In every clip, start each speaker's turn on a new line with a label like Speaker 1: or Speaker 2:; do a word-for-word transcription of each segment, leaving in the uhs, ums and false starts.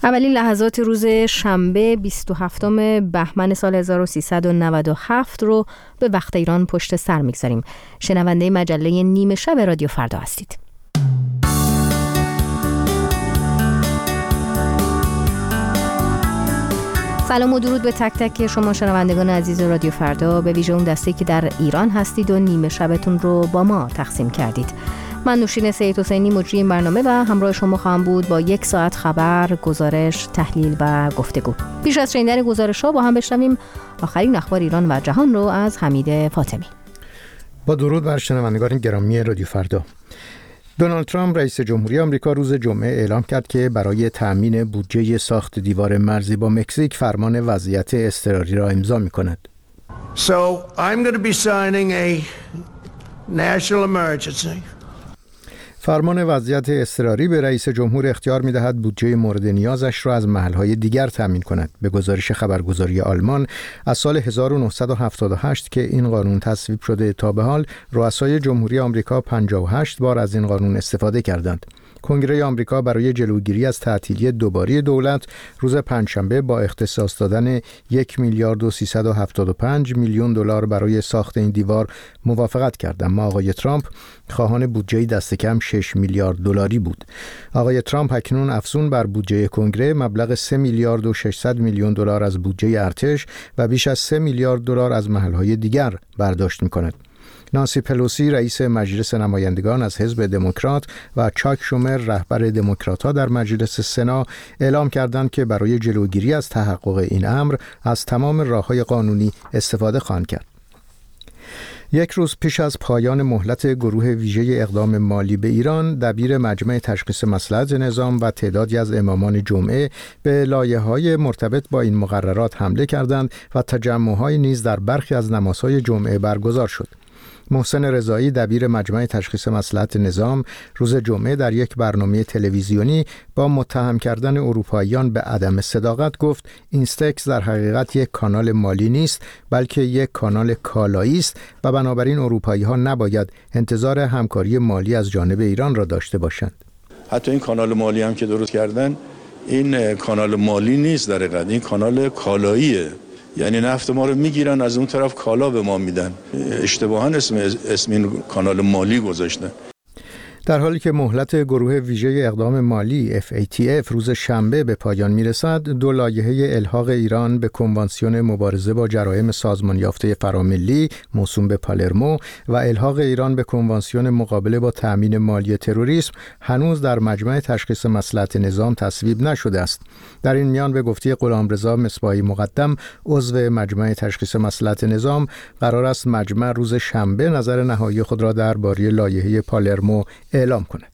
Speaker 1: اولین لحظات روز شنبه بیست و هفتم بهمن سال هزار و سیصد و نود و هفت رو به وقت ایران پشت سر میگذاریم. شنونده مجله نیمه شب رادیو فردا هستید. سلام و درود به تک تک شما شنوندگان عزیز رادیو فردا، به ویژه اون دسته که در ایران هستید و نیمه شبتون رو با ما تقسیم کردید. من نوشین سید حسینی مجری این برنامه و همراه شما خواهم بود با یک ساعت خبر، گزارش، تحلیل و گفتگو. پیش از شنیدن گزارش‌ها با هم بشنویم آخرین اخبار ایران و جهان رو از حمید فاطمی.
Speaker 2: با درود بر شنوندگان گرامی رادیو فردا. دونالد ترامپ رئیس جمهوری آمریکا روز جمعه اعلام کرد که برای تأمین بودجه ساخت دیوار مرزی با مکزیک فرمان وضعیت اضطراری را امضا می‌کند.
Speaker 3: So I'm going to be signing a national emergency.
Speaker 2: فرمان وضعیت اضطراری به رئیس جمهور اختیار می‌دهد بودجه مورد نیازش را از محل‌های دیگر تأمین کند. به گزارش خبرگزاری آلمان، از سال هزار و نهصد و هفتاد و هشت که این قانون تصویب شده تا به حال، رؤسای جمهوری آمریکا پنجاه و هشت بار از این قانون استفاده کردند. کنگره آمریکا برای جلوگیری از تعطیلی دوباره دولت روز پنجشنبه با اختصاص دادن یک میلیارد و سیصد و هفتاد و پنج میلیون دلار برای ساخت این دیوار موافقت کرد، اما آقای ترامپ خواهان بودجه دست کم شش میلیارد دلاری بود. آقای ترامپ اکنون افزون بر بودجه کنگره مبلغ سه میلیارد و ششصد میلیون دلار از بودجه ارتش و بیش از سه میلیارد دلار از محل‌های دیگر برداشت می‌کند. نانسی پلوسی رئیس مجلس نمایندگان از حزب دموکرات و چاک شومر رهبر دموکرات‌ها در مجلس سنا اعلام کردند که برای جلوگیری از تحقق این امر از تمام راه‌های قانونی استفاده خواهند کرد. یک روز پیش از پایان مهلت گروه ویژه اقدام مالی به ایران، دبیر مجمع تشخیص مصلحت نظام و تعدادی از امامان جمعه به لایحه‌های مرتبط با این مقررات حمله کردند و تجمع‌های نیز در برخی از نمازهای جمعه برگزار شد. محسن رضایی دبیر مجمع تشخیص مصلحت نظام روز جمعه در یک برنامه تلویزیونی با متهم کردن اروپاییان به عدم صداقت گفت اینستکس در حقیقت یک کانال مالی نیست، بلکه یک کانال کالایی است و بنابراین اروپایی‌ها نباید انتظار همکاری مالی از جانب ایران را داشته باشند.
Speaker 4: حتی این کانال مالی هم که درست کردن، این کانال مالی نیست، در حقیقت این کانال کالاییه. یعنی نفت ما رو میگیرن، از اون طرف کالا به ما میدن. اشتباهاً اسم اسم این کانال مالی گذاشتن.
Speaker 2: در حالی که مهلت گروه ویژه اقدام مالی اف ای تی اف روز شنبه به پایان میرسد، دو لایحه الحاق ایران به کنوانسیون مبارزه با جرایم سازمان یافته فراملی موسوم به پالرمو و الحاق ایران به کنوانسیون مقابله با تأمین مالی تروریسم هنوز در مجمع تشخیص مصلحت نظام تصویب نشده است. در این میان به گفته غلامرضا مصباحی مقدم عضو مجمع تشخیص مصلحت نظام، قرار است مجمع روز شنبه نظر نهایی خود را درباره لایحه پالرمو اعلام کند.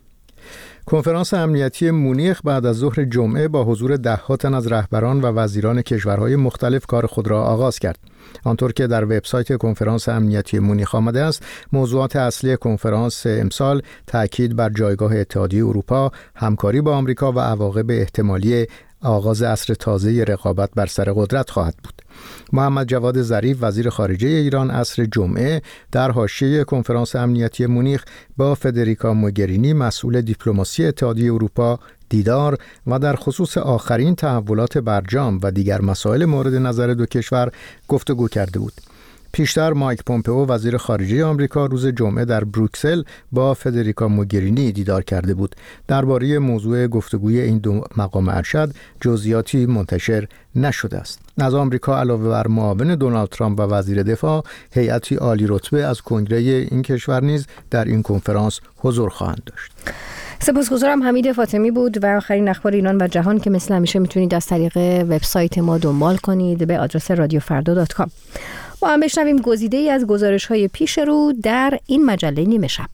Speaker 2: کنفرانس امنیتی مونیخ بعد از ظهر جمعه با حضور ده‌ها تن از رهبران و وزیران کشورهای مختلف کار خود را آغاز کرد. آنطور که در وبسایت کنفرانس امنیتی مونیخ آمده است، موضوعات اصلی کنفرانس امسال تأکید بر جایگاه اتحادیه اروپا، همکاری با آمریکا و عواقب احتمالی آغاز عصر تازه رقابت بر سر قدرت خواهد بود. محمد جواد ظریف وزیر خارجه ایران عصر جمعه در حاشیه کنفرانس امنیتی مونیخ با فدریکا موگرینی مسئول دیپلماسی اتحادیه اروپا دیدار و در خصوص آخرین تحولات برجام و دیگر مسائل مورد نظر دو کشور گفتگو کرده بود. پیشتر مایک پومپئو وزیر خارجه آمریکا روز جمعه در بروکسل با فدریکا موگرینی دیدار کرده بود. درباره موضوع گفتگوی این دو مقام ارشد جزئیاتی منتشر نشده است. از آمریکا علاوه بر معاون دونالد ترامپ و وزیر دفاع، هیئتی عالی رتبه از کنگره این کشور نیز در این کنفرانس حضور خواهند داشت.
Speaker 1: سپاسگزارم. حمید فاطمی بود و آخرین اخبار ایران و جهان که مثل همیشه میتونید از طریق وبسایت ما دنبال کنید به آدرس رادیو فردا دات کام. با هم بشنویم گزیده‌ای از گزارش‌های پیش رو در این مجله نیمه شب.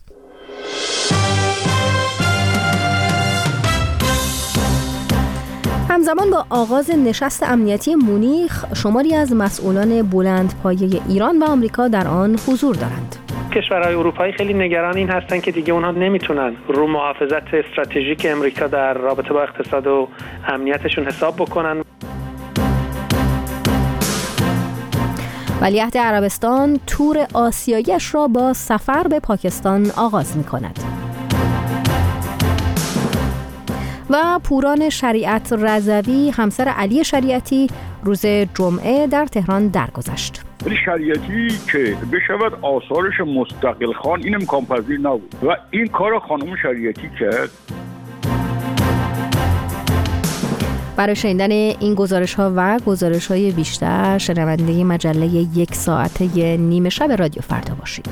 Speaker 1: همزمان با آغاز نشست امنیتی مونیخ، شماری از مسئولان بلندپایه ایران و آمریکا در آن حضور دارند.
Speaker 5: کشورهای اروپایی خیلی نگران این هستن که دیگه اونها نمیتونن رو محافظت استراتژیک امریکا در رابطه با اقتصاد و امنیتشون حساب بکنن.
Speaker 1: ولیعهد عربستان تور آسیایی‌اش را با سفر به پاکستان آغاز می‌کند. و پوران شریعت رضوی همسر علی شریعتی روز جمعه در تهران درگذشت.
Speaker 6: ولی شریعتی که بشود آثارش مستقل خوان این امکان پذیر نبود و این کار خانم شریعتی کرد.
Speaker 1: برای شنیدن این گزارش ها و گزارش های بیشتر شنونده مجله یک ساعته نیمه شب رادیو فردا باشید.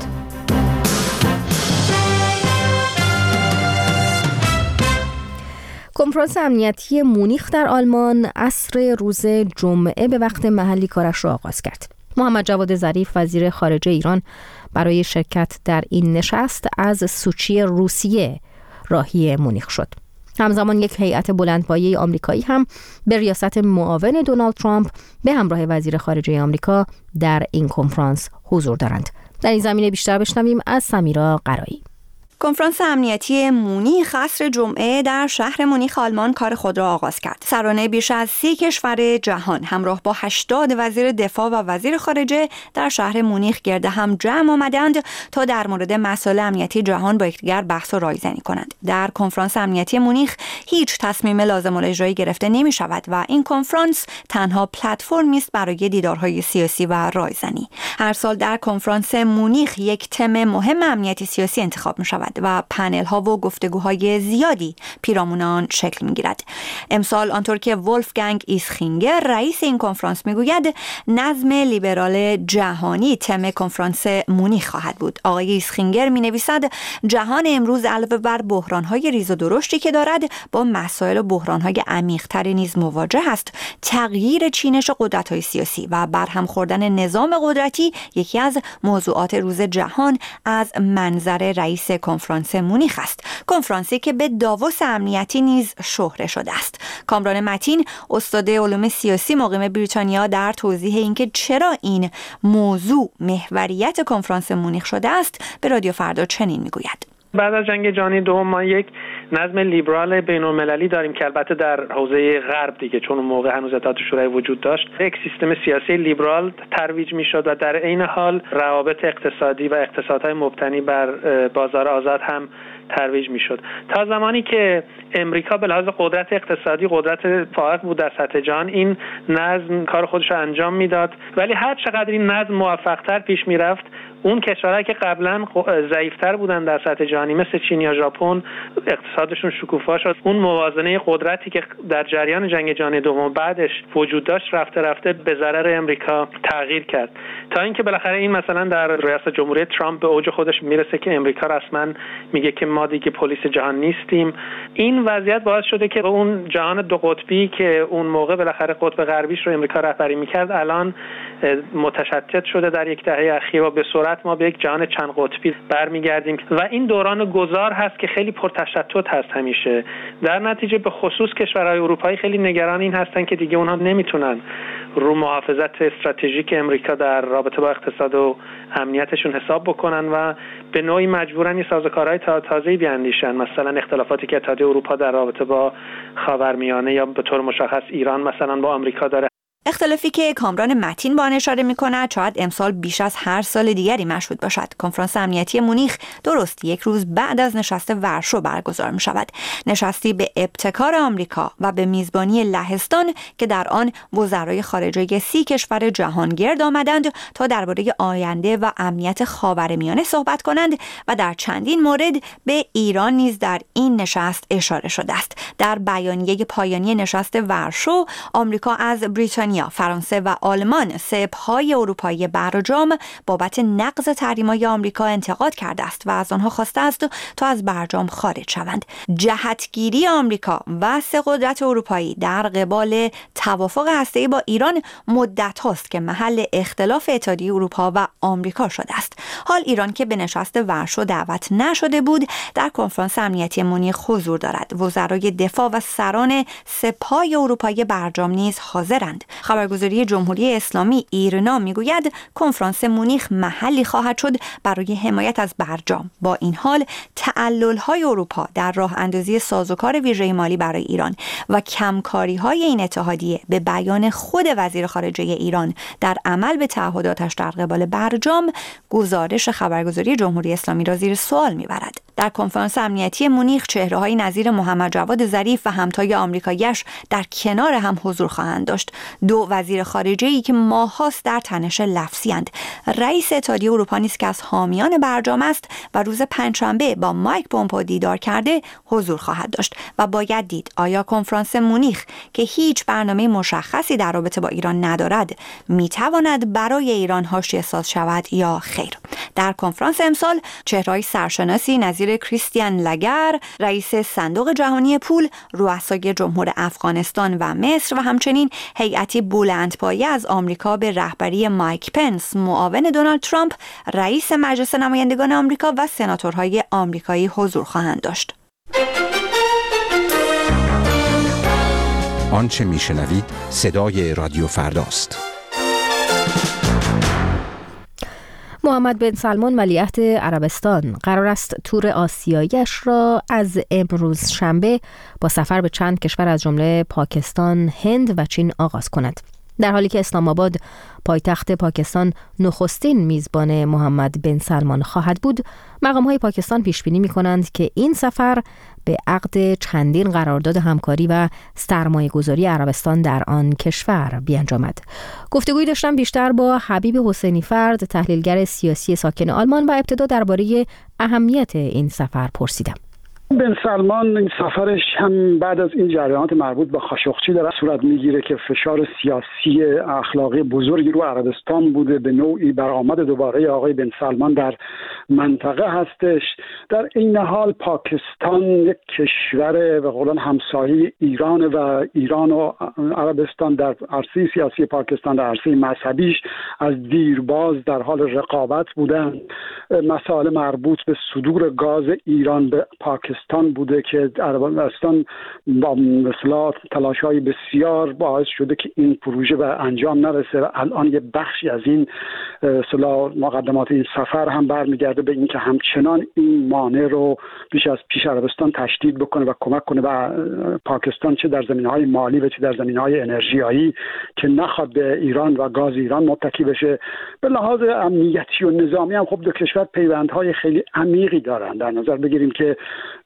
Speaker 1: کنفرانس امنیتی مونیخ در آلمان عصر روز جمعه به وقت محلی کارش را آغاز کرد. محمد جواد ظریف وزیر خارجه ایران برای شرکت در این نشست از سوچی روسیه راهی مونیخ شد. همزمان یک هیئت بلندپایه آمریکایی هم به ریاست معاون دونالد ترامپ به همراه وزیر خارجه آمریکا در این کنفرانس حضور دارند. در این زمینه بیشتر بشنویم از سمیرا قرایی.
Speaker 7: کنفرانس امنیتی مونیخ عصر جمعه در شهر مونیخ آلمان کار خود را آغاز کرد. سرانه بیش از سی کشور جهان همراه با هشتاد وزیر دفاع و وزیر خارجه در شهر مونیخ گرد هم جمع آمدند تا در مورد مسائل امنیتی جهان با یکدیگر بحث و رایزنی کنند. در کنفرانس امنیتی مونیخ هیچ تصمیم لازم الاجرایی گرفته نمی شود و این کنفرانس تنها پلتفرمی است برای دیدارهای سیاسی و رایزنی. هر سال در کنفرانس مونیخ یک تم مهم امنیتی سیاسی انتخاب می شود و پنل ها و گفتگوهای زیادی پیرامون آن شکل میگیرد. امسال آنطور که ولفگنگ ایسخینگر رئیس این کنفرانس میگوید نظم لیبرال جهانی تم کنفرانس مونیخ خواهد بود. آقای ایسخینگر می نویسد جهان امروز علاوه بر بحران های ریز و درشتی که دارد با مسائل و بحران های عمیق تری نیز مواجه است. تغییر چینش قدرت های سیاسی و برهم خوردن نظام قدرتی یکی از موضوعات روز جهان از منظر رئیس کنفرانس مونیخ است. کنفرانسی که به داووس امنیتی نیز شهره شده است. کامران متین استاد علوم سیاسی مقیم بریتانیا در توضیح اینکه چرا این موضوع محوریت کنفرانس مونیخ شده است به رادیو فردا چنین میگوید:
Speaker 5: بعد از جنگ جهانی دوم ما یک نظم لیبرال بین‌المللی داریم که البته در حوزه غرب دیگه، چون اون موقع هنوز اتحاد شوروی وجود داشت، یک سیستم سیاسی لیبرال ترویج میشد و در عین حال روابط اقتصادی و اقتصادهای مبتنی بر بازار آزاد هم ترویج میشد. تا زمانی که امریکا به لحاظ قدرت اقتصادی قدرت فائق بود در سطح جهان، این نظم کار خودش رو انجام میداد، ولی هر چقدر این نظم موفق‌تر پیش میرفت، اون کشورهایی که قبلا ضعیف‌تر بودن در سطح جهانی مثل چین یا ژاپن اقتصادشون شکوفا شد. اون موازنه قدرتی که در جریان جنگ جهانی دوم بعدش وجود داشت رفته رفته به ضرر امریکا تغییر کرد، تا اینکه بالاخره این مثلا در ریاست جمهوری ترامپ به اوج خودش میرسه که امریکا رسما میگه که ما دیگه پلیس جهان نیستیم. این وضعیت باعث شده که اون جهان دو قطبی که اون موقع بالاخره قطب غربیش رو امریکا رهبری میکرد الان متشتت شده در یک دهه اخیر و به صورت ما به یک جهان چند قطبی برمیگردیم و این دوران گذار هست که خیلی پرتشتت هست همیشه. در نتیجه به خصوص کشورهای اروپایی خیلی نگران این هستن که دیگه اونها نمیتونن رو محافظت استراتژیک امریکا در رابطه با اقتصاد و امنیتشون حساب بکنن و به نوعی مجبورن این سازوکارهای تازه‌ای بیاندیشن، مثلا اختلافاتی که اتحادیه اروپا در رابطه با خاورمیانه یا به طور مشخص ایران مثلا با آمریکا داره.
Speaker 7: اختلافی که کامران متین با آن اشاره می‌کند شاید امسال بیش از هر سال دیگری مشهود باشد. کنفرانس امنیتی مونیخ درست یک روز بعد از نشست ورشو برگزار می‌شود. نشستی به ابتکار آمریکا و به میزبانی لهستان که در آن وزرای خارجه سی کشور جهان گرد آمدند تا درباره آینده و امنیت خاورمیانه صحبت کنند و در چندین مورد به ایران نیز در این نشست اشاره شده است. در بیانیه پایانی نشست ورشو آمریکا از بریتانیا، فرانسه و آلمان سه‌های اروپایی برجام بابت نقض تحریم‌های آمریکا انتقاد کرده است و از آنها خواسته است تا از برجام خارج شوند. جهتگیری آمریکا و سه قدرت اروپایی در قبال توافق هسته‌ای با ایران مدت هاست که محل اختلاف اتحادیه اروپا و آمریکا شده است. حال ایران که به نشست ورشو دعوت نشده بود در کنفرانس امنیتی مونیخ حضور دارد. وزرای دفاع و سران سپاه اروپایی برجام نیز حاضرند. خبرگزاری جمهوری اسلامی ایرنا میگوید کنفرانس مونیخ محلی خواهد شد برای حمایت از برجام. با این حال تعلل‌های اروپا در راه اندازی سازوکار ویژه مالی برای ایران و کمکاری‌های این اتحادیه به بیان خود وزیر خارجه ایران در عمل به تعهداتش در قبال برجام گزارش خبرگزاری جمهوری اسلامی را زیر سوال میبرد. در کنفرانس امنیتی مونیخ چهره‌های نظیر محمد جواد ظریف و همتای آمریکایی‌اش در کنار هم حضور خواهند داشت. دو وزیر خارجه‌ای که ماه‌هاست در تنش لفظی‌اند. رئیس اتحادیه اروپا نیز که از حامیان برجام است و روز پنجشنبه با مایک پومپئو دیدار کرده حضور خواهد داشت و باید دید آیا کنفرانس مونیخ که هیچ برنامه مشخصی در رابطه با ایران ندارد میتواند برای ایران حاشیه‌ساز شود یا خیر. در کنفرانس امسال چهره‌های سرشناسی نظیر کریستیان لاگار، رئیس صندوق جهانی پول، رؤسای جمهور افغانستان و مصر و همچنین هیئتی بلندپایه از آمریکا به رهبری مایک پنس، معاون دونالد ترامپ، رئیس مجلس نمایندگان آمریکا و سناتورهای آمریکایی حضور خواهند داشت.
Speaker 8: آنچه میشنوید صدای رادیو فرداست.
Speaker 1: محمد بن سلمان ولیعهد عربستان قرار است تور آسیایی‌اش را از امروز شنبه با سفر به چند کشور از جمله پاکستان، هند و چین آغاز کند. در حالی که اسلام آباد پایتخت پاکستان نخستین میزبان محمد بن سلمان خواهد بود، مقام‌های پاکستان پیش بینی می‌کنند که این سفر به عقد چندین قرارداد همکاری و سرمایه‌گذاری عربستان در آن کشور بیانجامد. گفتگویی داشتم بیشتر با حبیب حسینی فرد، تحلیلگر سیاسی ساکن آلمان، و ابتدا درباره اهمیت این سفر پرسیدم.
Speaker 9: بن سلمان این سفرش هم بعد از این جریانات مربوط به خاشقچی در صورت میگیره که فشار سیاسی اخلاقی بزرگی رو عربستان بوده، به نوعی برآمد دوباره آقای بن سلمان در منطقه هستش. در این حال پاکستان یک کشور به قولن همسایه ایران و ایران و عربستان در عرصه سیاسی پاکستان در عرصه مذهبیش از دیرباز در حال رقابت بودن. مسائل مربوط به صدور گاز ایران به پاکستان بوده که عربستان با مثلا تلاش‌های بسیار باعث شده که این پروژه به انجام نرسه و الان یه بخشی از این مثلا مقدمات این سفر هم برمیگرده به اینکه همچنان این مانع رو بیش از پیش عربستان تشدید بکنه و کمک کنه به پاکستان، چه در زمینه‌های مالی و چه در زمینه‌های انرژیایی، که نخواد به ایران و گاز ایران متکی بشه. به لحاظ امنیتی و نظامی هم خب دو کشور پیوندهای خیلی عمیقی دارن. در نظر بگیریم که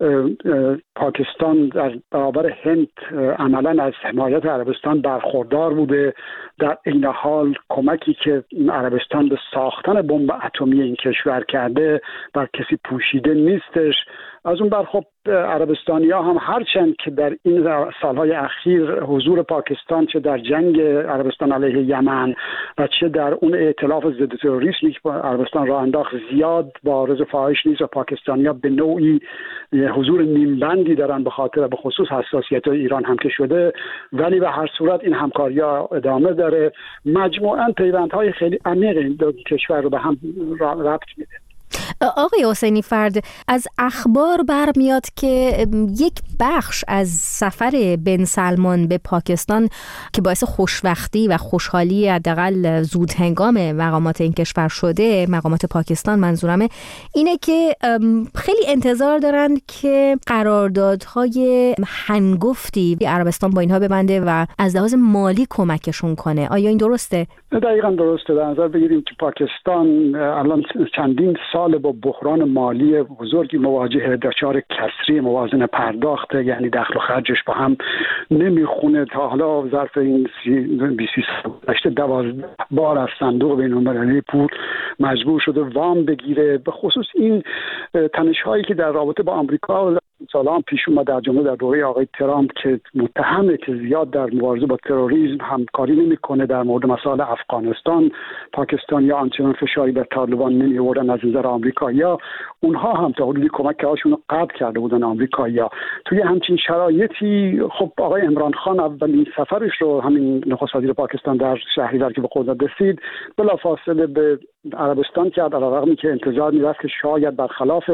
Speaker 9: پاکستان در برابر هند عملاً از حمایت عربستان برخوردار بوده. در این حال کمکی که عربستان به ساختن بمب اتمی این کشور کرده بر کسی پوشیده نیستش. از اون بر خب عربستانی‌ها هم هرچند که در این سالهای اخیر حضور پاکستان چه در جنگ عربستان علیه یمن و چه در اون ائتلاف ضد تروریسمی که عربستان راه انداخت زیاد بارز و فاحش نیست و پاکستانی‌ها به نوعی حضور نیمبندی دارن به خاطر به خصوص حساسیت‌های ایران هم که شده، ولی به هر صورت این همکاری‌ها ادامه داره. مجموعاً پیوندهای خیلی عمیق این دو کشور رو به هم ربط میده.
Speaker 1: آقای حسینی فرد، از اخبار برمیاد که یک بخش از سفر بن سلمان به پاکستان که باعث خوشوقتی و خوشحالی حداقل زود هنگام مقامات این کشور شده، مقامات پاکستان منظورمه، اینه که خیلی انتظار دارند که قراردادهای هنگفتی عربستان با اینها ببنده و از لحاظ مالی کمکشون کنه. آیا این درسته؟
Speaker 9: دقیقاً درسته. در نظر بگیریم که پاکستان الان چندین سال با بحران مالی بزرگی مواجهه، دچار کسری موازنه پرداخت، یعنی دخل و خرجش با هم نمیخونه. تا حالا ظرف این بیست سال دوازده بار از صندوق بین‌المللی پول مجبور شده وام بگیره. به خصوص این تنش‌هایی که در رابطه با آمریکا سالان پیش اومد، در جمله در دوره آقای ترامپ که متهمه که زیاد در مبارزه با تروریسم همکاری نمیکنه. در مورد مسائل افغانستان پاکستان یا آنچنان فشاری بر طالبان نمی‌آوردن از نظر آمریکایی‌ها، اونها هم تا حدودی کمک هاشون رو قطع کرده بودن آمریکایی‌ها. توی همچین شرایطی خب آقای عمران خان اولین سفرش رو، همین نخست وزیر پاکستان در شهریور که به قدرت رسید، بلافاصله به عربستان کرد، علیرغمی که انتظار می‌رفت که شاید برخلاف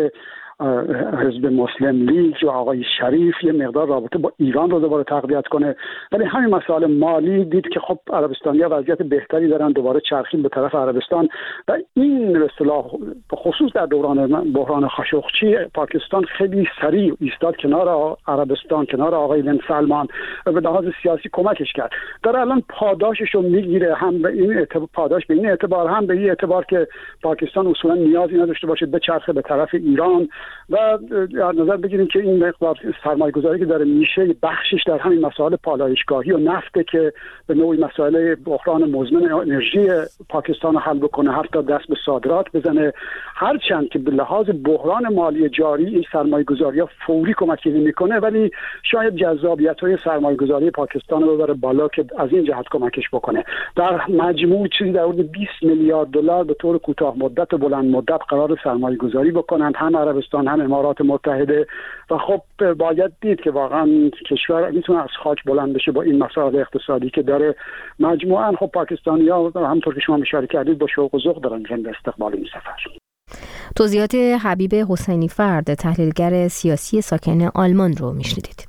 Speaker 9: حزب مسلم لیگ و آقای شریف یه مقدار رابطه با ایران رو دوباره تقویت کنه، ولی همین مسائل مالی دید که خب عربستانی‌ها وضعیت بهتری دارن، دوباره چرخید به طرف عربستان و این به اصطلاح به خصوص در دوران بحران خاشقچی پاکستان خیلی سریع ایستاد کنار عربستان، کنار آقای بن سلمان و به لحاظ سیاسی کمکش کرد. در الان پاداشش رو میگیره، هم به این اعتبار پاداش به این اعتبار، هم به این اعتبار که پاکستان اصولا نیازی نداشته باشه به چرخه به طرف ایران. و در نظر بگیریم که این مقدار سرمایه‌گذاری که داره میشه بخشش در همین مسائل پالایشگاهی و نفته که به نوعی مسائل بحران مزمن انرژی پاکستان رو حل بکنه، حتی دست به صادرات بزنه. هرچند که به لحاظ بحران مالی جاری این سرمایه‌گذاری‌ها فوری کمکی نمی‌کنه، ولی شاید جذابیت‌های سرمایه‌گذاری پاکستان رو ببره بالا که از این جهت کمکش بکنه. در مجموع چیزی در حدود بیست میلیارد دلار به طور کوتاه مدت و بلند مدت قرار سرمایه‌گذاری بکنند، هم عربستان هم امارات متحده. و خب باید دید که واقعا کشور میتونه از خاک بلند بشه با این مسائل اقتصادی که داره. مجموعاً خب پاکستانی‌ها همونطور که شما اشاره کردید با شوق و ذوق دارن به استقبال این سفر.
Speaker 1: توضیحات حبیب حسینی فرد، تحلیلگر سیاسی ساکن آلمان رو میشنیدید.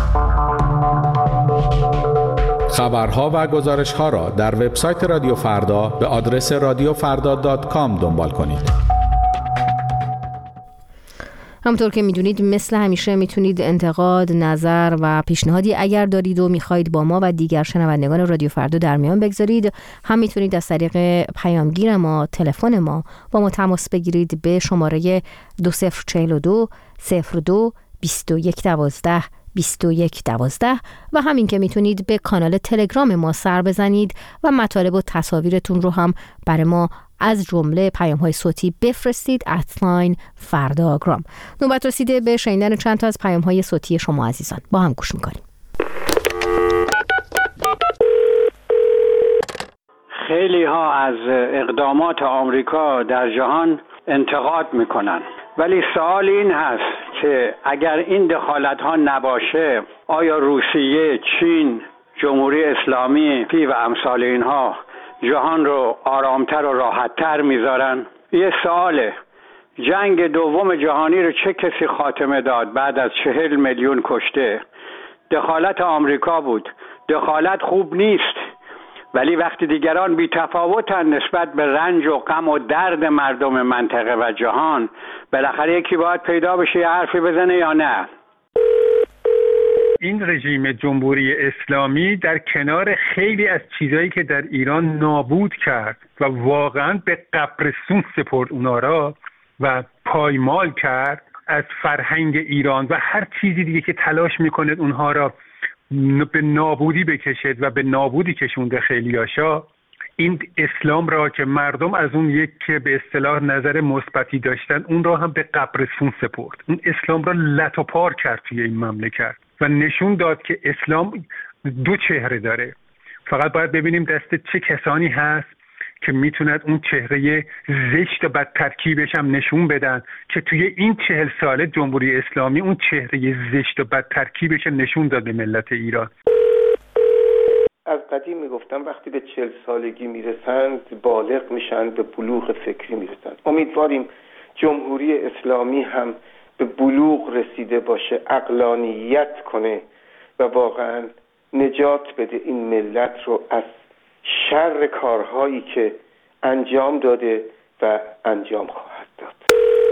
Speaker 10: خبرها و گزارش‌ها را در وبسایت رادیو فردا به آدرس رادیو فردا دات کام دنبال کنید.
Speaker 1: همونطور که میدونید مثل همیشه میتونید انتقاد، نظر و پیشنهادی اگر دارید و میخواید با ما و دیگر شنوندگان رادیو فردا در میان بگذارید، هم میتونید از طریق پیامگیر ما، تلفن ما با ما تماس بگیرید به شماره دو صفر چهل و دو صفر دو بیست و یک دوازده بیست و یک دوازده و همین که میتونید به کانال تلگرام ما سر بزنید و مطالب و تصاویرتون رو هم برای ما از جمله پیام‌های صوتی بفرستید اتلاین فرداگرام. نوبت رسیده به شنیدن چند تا از پیام‌های صوتی شما عزیزان. با هم گوش می‌کنیم.
Speaker 11: خیلی ها از اقدامات آمریکا در جهان انتقاد میکنن، ولی سوال این هست که اگر این دخالت ها نباشه آیا روسیه، چین، جمهوری اسلامی و امثال اینها جهان رو آرامتر و راحتتر میذارن؟ یه سواله. جنگ دوم جهانی رو چه کسی خاتمه داد بعد از چهل میلیون کشته؟ دخالت آمریکا بود. دخالت خوب نیست، ولی وقتی دیگران بی تفاوتن نسبت به رنج و غم و درد مردم منطقه و جهان، بالاخره یکی باید پیدا بشه یه حرفی بزنه یا نه؟
Speaker 12: این رژیم جمهوری اسلامی در کنار خیلی از چیزایی که در ایران نابود کرد و واقعا به قبرستون سپرد اونا را و پایمال کرد، از فرهنگ ایران و هر چیزی دیگه که تلاش میکنه اونها را به نابودی بکشد و به نابودی کشونده خیلیاشا، این اسلام را که مردم از اون یک که به اصطلاح نظر مثبتی داشتن اون را هم به قبرستون سپرد. اون اسلام را لت و پار کرد توی این مملکت و نشون داد که اسلام دو چهره داره. فقط باید ببینیم دست چه کسانی هست که میتوند اون چهره زشت و بد ترکیبش هم نشون بدن که توی این چهل ساله جمهوری اسلامی اون چهره زشت و بد ترکیبش نشون داده ملت ایران.
Speaker 13: از قدیم میگفتم وقتی به چهل سالگی میرسند بالغ میشن، به بلوغ فکری میرسند. امیدواریم جمهوری اسلامی هم به بلوغ رسیده باشه، عقلانیت کنه و واقعا نجات بده این ملت رو از شر کارهایی که انجام داده و انجام خواهد داد.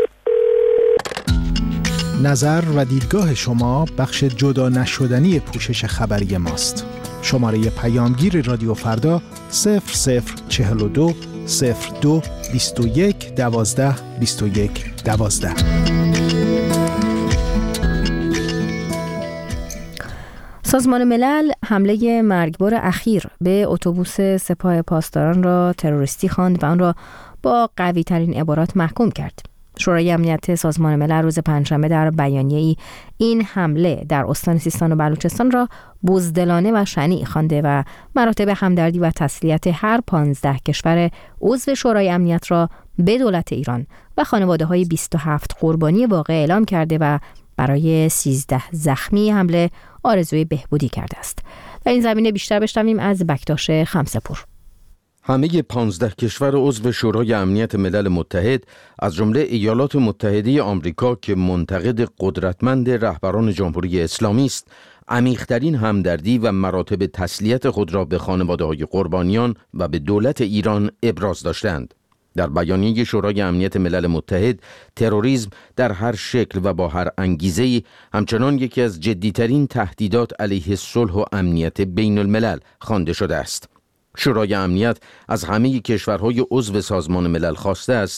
Speaker 14: نظر و دیدگاه شما بخش جدا نشدنی پوشش خبری ماست. شماره پیامگیر رادیو فردا صفر صفر چهل و دو صفر دو بیست و یک دوازده بیست و یک دوازده.
Speaker 1: سازمان ملل حمله مرگبار اخیر به اتوبوس سپاه پاسداران را تروریستی خواند و آن را با قوی ترین عبارات محکوم کرد. شورای امنیت سازمان ملل روز پنجشنبه در بیانیه‌ای این حمله در استان سیستان و بلوچستان را بزدلانه و شنیع خوانده و مراتب همدردی و تسلیت هر پانزده کشور عضو شورای امنیت را به دولت ایران و خانواده‌های بیست و هفت قربانی واقعه اعلام کرده و برای سیزده زخمی حمله آرزوی بهبودی کرده است. در این زمینه بیشتر بشنویم از بکتاش خمسه‌پور.
Speaker 15: همه پانزده کشور عضو شورای امنیت ملل متحد از جمله ایالات متحده آمریکا که منتقد قدرتمند رهبران جمهوری اسلامی است، عمیق‌ترین همدردی و مراتب تسلیت خود را به خانواده‌های قربانیان و به دولت ایران ابراز داشتند. در بیانیه شورای امنیت ملل متحد، تروریسم در هر شکل و با هر انگیزه‌ای همچنان یکی از جدیترین تهدیدات علیه صلح و امنیت بین الملل خوانده شده است. شورای امنیت از همه کشورهای عضو سازمان ملل خواسته است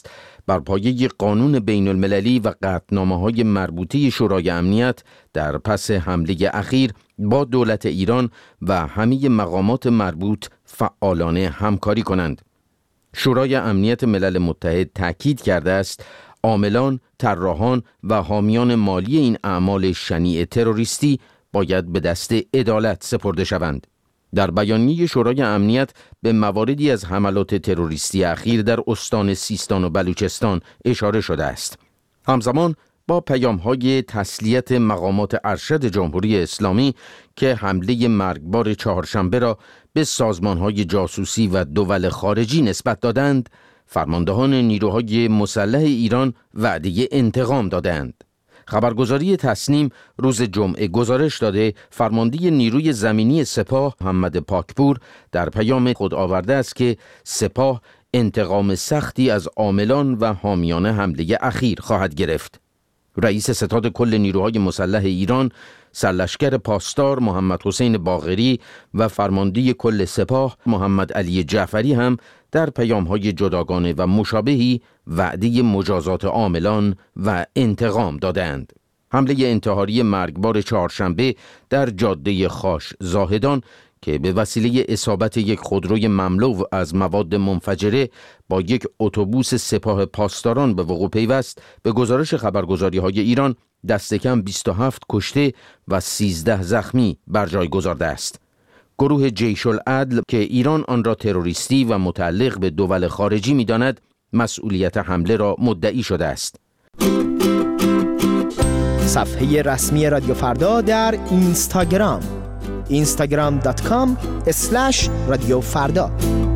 Speaker 15: بر پایه قانون بین المللی و قطعنامه‌های مربوطه شورای امنیت در پس حمله اخیر با دولت ایران و همه مقامات مربوط فعالانه همکاری کنند. شورای امنیت ملل متحد تأکید کرده است عاملان، طراحان و حامیان مالی این اعمال شنیع تروریستی باید به دست عدالت سپرده شوند. در بیانیه شورای امنیت به مواردی از حملات تروریستی اخیر در استان سیستان و بلوچستان اشاره شده است. همزمان با پیام‌های تسلیت مقامات ارشد جمهوری اسلامی که حمله مرگبار چهارشنبه را به سازمان‌های جاسوسی و دول خارجی نسبت دادند، فرماندهان نیروهای مسلح ایران وعده انتقام دادند. خبرگزاری تصنیم روز جمعه گزارش داده فرمانده نیروی زمینی سپاه محمد پاکپور در پیام خود آورده است که سپاه انتقام سختی از عاملان و حامیان حمله اخیر خواهد گرفت. رئیس ستاد کل نیروهای مسلح ایران سرلشکر پاسدار محمد حسین باقری و فرمانده کل سپاه محمد علی جعفری هم در پیام‌های جداگانه و مشابهی وعده مجازات عاملان و انتقام دادند. حمله انتحاری مرگبار چهارشنبه در جاده خاش زاهدان که به وسیله اصابت یک خودروی مملو از مواد منفجره با یک اتوبوس سپاه پاسداران به وقوع پیوست، به گزارش خبرگزاری‌های ایران دست کم بیست و هفت کشته و سیزده زخمی بر جای گذارده است. گروه جیش العدل که ایران آن را تروریستی و متعلق به دول خارجی می‌داند، مسئولیت حمله را مدعی شده است.
Speaker 16: صفحه رسمی رادیو فردا در اینستاگرام اینستاگرام دات کام اسلش رادیو فردا.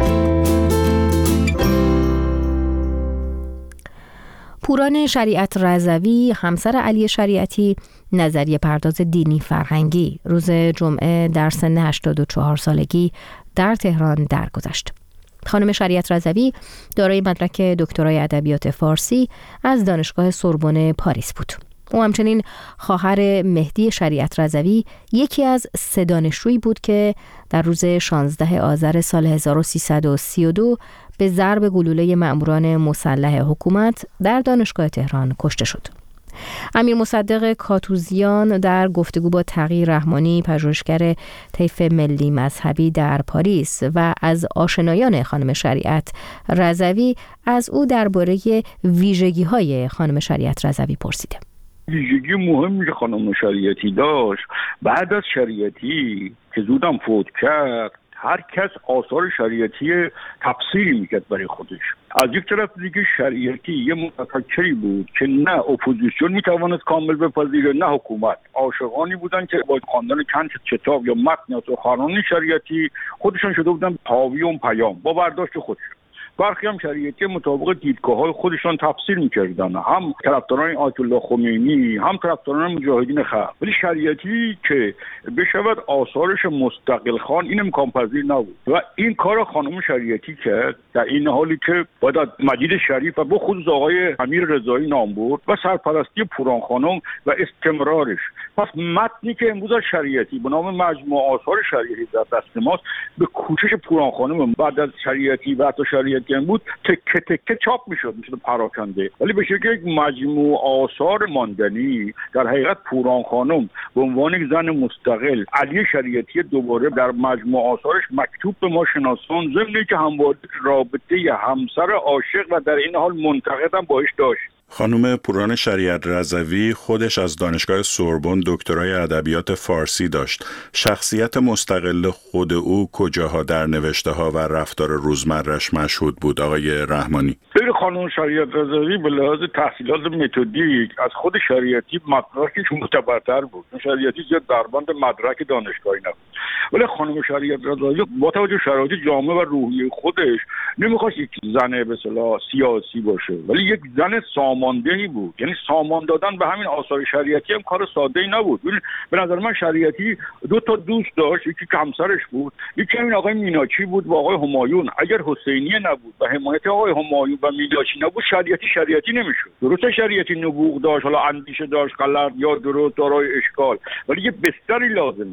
Speaker 1: پوران شریعت رضوی همسر علی شریعتی نظریه پرداز دینی فرهنگی روز جمعه در سن هشتاد و چهار سالگی در تهران درگذشت. خانم شریعت رضوی دارای مدرک دکترای ادبیات فارسی از دانشگاه سوربن پاریس بود. او همچنین خواهر مهدی شریعت رضوی یکی از سه دانشجویی بود که در روز شانزده آذر سال هزار و سیصد و سی و دو به ضرب گلوله مأموران مسلح حکومت در دانشگاه تهران کشته شد. امیر مصدق کاتوزیان در گفتگو با تقی رحمانی پژوهشگر طیف ملی مذهبی در پاریس و از آشنایان خانم شریعت رضوی از او درباره ویژگی‌های خانم شریعت رضوی پرسیده.
Speaker 6: ویژگی مهمی که خانم شریعتی داشت، بعد از شریعتی که زودم فوت کرد، هر کس آثار شریعتی تفسیری میکرد برای خودش. از یک طرف دیگه شریعتی یه متفکری بود که نه اپوزیسیون میتوانست کامل بپذیره نه حکومت. عاشقانی بودن که با خواندن چند کتاب یا متن یا سخنرانی شریعتی خودشون شده بودن حاوی اون پیام با برداشت خودشون. برخی هم شریعتی مطابق دیدگاه‌های خودشان تفسیر می‌کردن، هم طرفداران آیت الله خمینی هم طرفداران مجاهدین خلق. ولی شریعتی که بشود آثارش مستقل خوان این امکان پذیر نبود و این کار خانم شریعتی کرد، در این حالی که باید مجید شریف و بخصوص آقای امیر رضایی نام برد و سرپرستی پوران خانم و استمرارش. پس متنی که امروز از شریعتی به نام مجموع آثار شریعتی در دست ماست به کوشش پوران خانم بعد از شریعتی و حتی شریعتی بود تکه تکه چاپ میشد، میشد پراکنده، ولی به شکل یک مجموع آثار ماندنی در حقیقت پوران خانم به عنوان یک زن مستقل علی شریعتی دوباره در مجموع آثارش مکتوب به ما شناسان، ضمن که همواره رابطه همسر عاشق و در این حال منتقد هم باش داشت.
Speaker 17: خانم پوران شریعت رضوی خودش از دانشگاه سوربن دکترای ادبیات فارسی داشت. شخصیت مستقل خود او کجاها در نوشته‌ها و رفتار روزمره‌اش مشهود بود آقای رحمانی؟
Speaker 6: ببین خانم شریعت رضوی به لحاظ تحصیلات متدیک از خود شریعتی مدرکش معتبرتر بود. شریعتی زیاد دربند مدرک دانشگاهی نبود. ولی خانم شریعت رضوی با توجه شرایط جامعه و روحی خودش نمیخواست یک زن به اصطلاح سیاسی باشه، ولی یک زن ساماندهی بود. یعنی سامان دادن به همین آثار شریعتی هم کار ساده‌ای نبود. به نظر من شریعتی دو تا دوست داشت، یکی همسرش بود، یکی همین آقای میناچی بود و آقای همایون. اگر حسینیه نبود و حمایت آقای همایون و میناچی نبود، شریعتی شریعتی نمیشد. درسته شریعتی نبوغ داشت، حالا اندیشه داشت، غلط یا درست دارای اشکال، ولی یه بستری لازم داشت.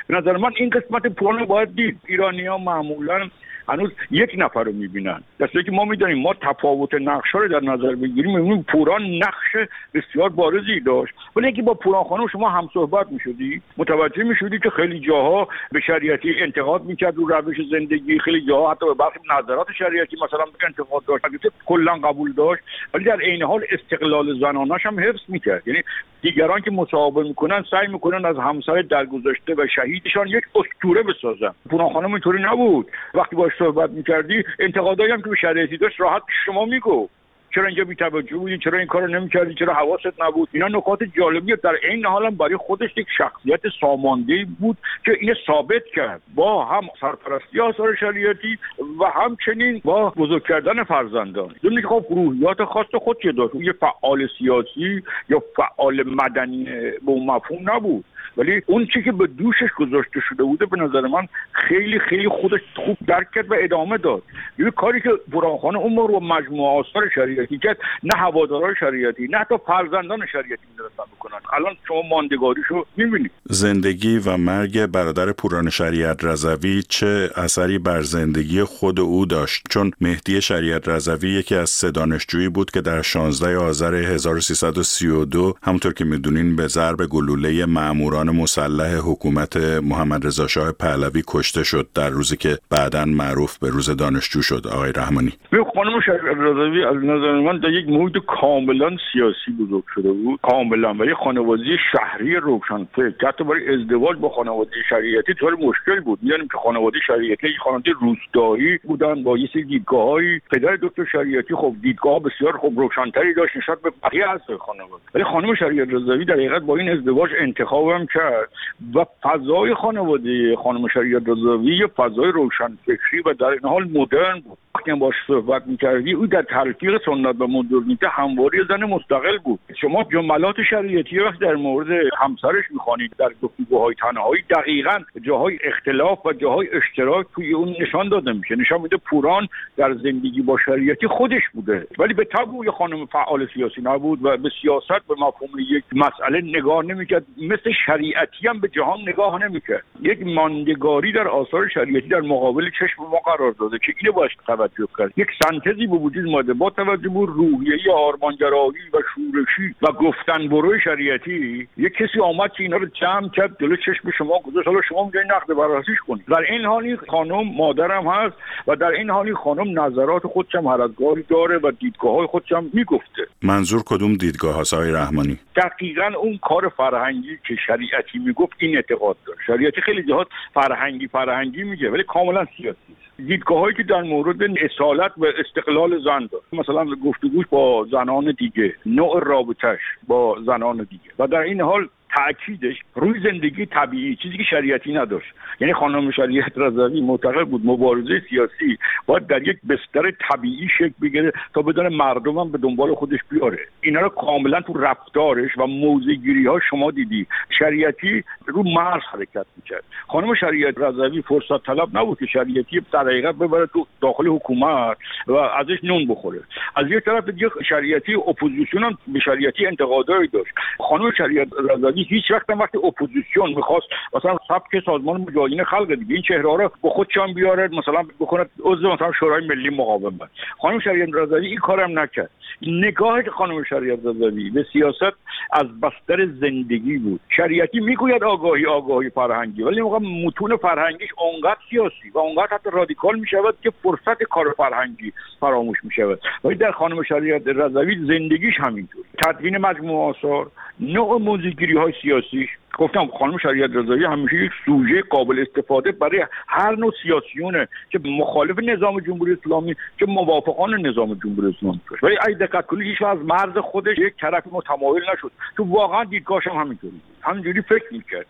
Speaker 6: به نظر من این قسمت پوران باید دید. ایرانی‌ها معمولاً هنوز یک نفر رو میبینن، در صورتی که ما میدونیم ما تفاوت نقش‌ها رو در نظر بگیریم میبینیم پوران نقش بسیار بارزی داشت، ولی اینکه با پوران خانم شما هم صحبت میشدی متوجه میشدی که خیلی جاها به شریعتی انتقاد میکرد رو روش زندگی، خیلی جاها حتی به برخی نظرات شریعتی مثلا انتقاد داشت، کلا قبول داشت، ولی در عین حال استقلال زنانش هم حفظ میکرد. یعنی دیگران که مصاحبه میکنن سعی میکنن از همسر درگذشته و شهیدشان یک اسطوره بسازن. پوران خانم اینطوری نبود. وقتی باهاش صحبت میکردی انتقادایی هم که به شریعتی داشت راحت شما میگو چرا اینجا بی‌توجه بودی، چرا این کارو نمی‌کردی، چرا حواست نبود. اینا نکات جالبیه. در عین حال هم برای خودش یک شخصیت سامانده‌ای بود که اینو ثابت کرد با هم سرپرستی آثار شریعتی و همچنین با بزرگ کردن فرزندان. دونی که خب روحیات خاص خودش داشت. یه فعال سیاسی یا فعال مدنی به اون مفهوم نبود، ولی اون چیزی که به دوشش گذاشته شده بوده به نظر من خیلی خیلی خودش خوب درک کرد و ادامه داد. یه کاری که پوران خانم اون رو مجموعه آثار شریعتی کرد، نه هواداران شریعتی نه حتی فرزندان شریعتی می‌دونستن بکنن. الان شما ماندگاریشو می‌بینید.
Speaker 17: زندگی و مرگ برادر پوران شریعت رضوی چه اثری بر زندگی خود او داشت؟ چون مهدی شریعت رضوی یکی از سه دانشجویی بود که در شانزده آذر هزار و سیصد و سی و دو همونطور که می‌دونین به ضرب گلوله مأموران مسلح حکومت محمد رضا شاه پهلوی کشته شد، در روزی که بعداً معروف به روز دانشجو شد. آقای رحمانی،
Speaker 6: خانم شریعت رضوی از نظر من در یک محیط کاملا سیاسی بزرگ شده بود، کاملا برای خانواده شهری روشنفکر که حتی برای ازدواج با خانواده شریعتی طور مشکل بود. می‌دونیم که خانواده شریعتی یک خانواده روستایی بودن با یه سری دیدگاه‌های. پدر دکتر شریعتی خب دیدگاه بسیار خوب روشن‌تری داشت نسبت به بقیه اعضای خانواده، ولی خانم شریعت رضوی در حقیقت با این ازدواج انتخابم کرد و فضای خانواده خانم شریعت رضوی یه فضای روشنفکری و در این حال مدرن بود. وقتی باهاش صحبت می‌کردی او در تلفیق سنت و مدرنیته همواره زن مستقل بود. شما جملات شریعتی وقتی در مورد همسرش می‌خوانید در گفتگوهای تنهایی دقیقاً جاهای اختلاف و جاهای اشتراک توی اون نشان داده میشه. نشان میده پوران در زندگی با شریعتی خودش بوده، ولی به طبع او خانم فعال سیاسی نبود و به سیاست به مفهوم یک مسئله نگاه نمی‌کرد، مثل شریعتی هم به جهان نگاه نمی‌کرد. یک ماندگاری در آثار شریعتی در مقابل چشم ما قرار داده که اینو باش توجه کرد. یک سنتزی به وجود اومده با توجه به روحیه آرمانگرایی و شورشی و گفتن بروی شریعتی. یک کسی آمد که اینا رو جمع کرد جلوی چشم شما گذاشت، حالا شما میگید نقد بررسیش کنید. در این حالی خانم مادرم هست و در این حالی خانم نظرات خودش هم هر از گاهی داره و دیدگاه‌های خودش هم میگفته.
Speaker 17: منظور کدوم دیدگاه هست آقای رحمانی؟
Speaker 6: دقیقاً اون کار فرهنگی که شریعتی میگفت این اعتقاد داره. شریعتی خیلی جهات فرهنگی فرهنگی میگه ولی کاملا سیاسی. دیدگاه‌هایی که در مورد اصالت و استقلال زن داره، مثلا گفتگوش با زنان دیگه، نوع رابطش با زنان دیگه و در این حال تأکیدش روی زندگی طبیعی، چیزی که شریعتی نداشت. یعنی خانم شریعت رضوی معتقد بود مبارزه سیاسی باید در یک بستر طبیعی شکل بگیره تا بدون مردم هم به دنبال خودش بیاره. اینا رو کاملا تو رفتارش و موضع‌گیری ها شما دیدی. شریعتی رو مرز حرکت میکرد. خانم شریعت رضوی فرصت طلب نبود که شریعتی در حقیقت ببره تو داخل حکومت و ازش نون بخوره. از یک طرف دیگه شریعتی اپوزیسیون هم به شریعتی انتقادایی داشت. خانم شریعت رضوی هیچ وقت هم وقتی اپوزیسیون میخواست مثلا سبک سازمان مجاهدین خلق دیگه این چهره ها رو با خودشان بیاره مثلا بکنه عضو مثلا شورای ملی مقاومت، خانم شریعت رضوی این کارم نکرد. نگاه خانم شریعت رضوی به سیاست از بستر زندگی بود. شریعتی میگوید آگاهی آگاهی فرهنگی، ولی موقع متون فرهنگیش اونقدر سیاسی و اونقدر حتی رادیکال میشود که فرصت کار فرهنگی فراموش میشود. ولی در خانم شریعت رضوی زندگیش همینطور. تدوین مجموعه آثار، نوع موضوع‌گیری های سیاسی. گفتم خانم شریعت رضوی همیشه یک سوژه قابل استفاده برای هر نوع سیاسیونه که مخالف نظام جمهوری اسلامی که موافقان نظام جمهوری اسلامی باشه. ولی اگه دقت کنید هیچ از مرز خودش یک طرف متمایل نشد. تو واقعا دیدگاهش هم همینطوری همینجوری فکر می‌کرد.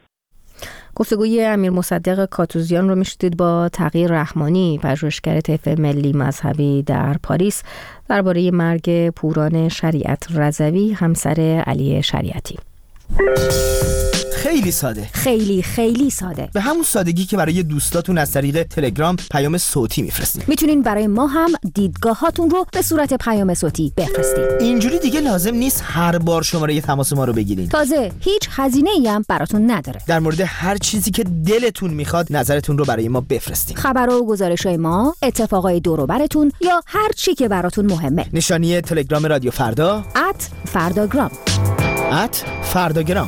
Speaker 1: گفتگوی امیر مصدق کاتوزیان رو میشنید با تغییر رحمانی، پژوهشگر طیف ملی مذهبی در پاریس، درباره مرگ پوران شریعت رضوی همسر علی شریعتی.
Speaker 16: خیلی ساده.
Speaker 1: خیلی خیلی ساده.
Speaker 16: به همون سادگی که برای دوستاتون از طریق تلگرام پیام صوتی میفرستید.
Speaker 1: میتونین برای ما هم دیدگاهاتون رو به صورت پیام صوتی بفرستید.
Speaker 16: اینجوری دیگه لازم نیست هر بار شماره تماس ما رو بگیرین.
Speaker 1: تازه هیچ هزینه‌ای هم براتون نداره.
Speaker 16: در مورد هر چیزی که دلتون میخواد نظرتون رو برای ما بفرستید.
Speaker 1: خبرها و گزارش‌های ما، اتفاقای دور و براتون یا هر چی که براتون مهمه.
Speaker 16: نشانی تلگرام رادیو فردا
Speaker 1: ات فرداگرام
Speaker 16: ات فرداگرام.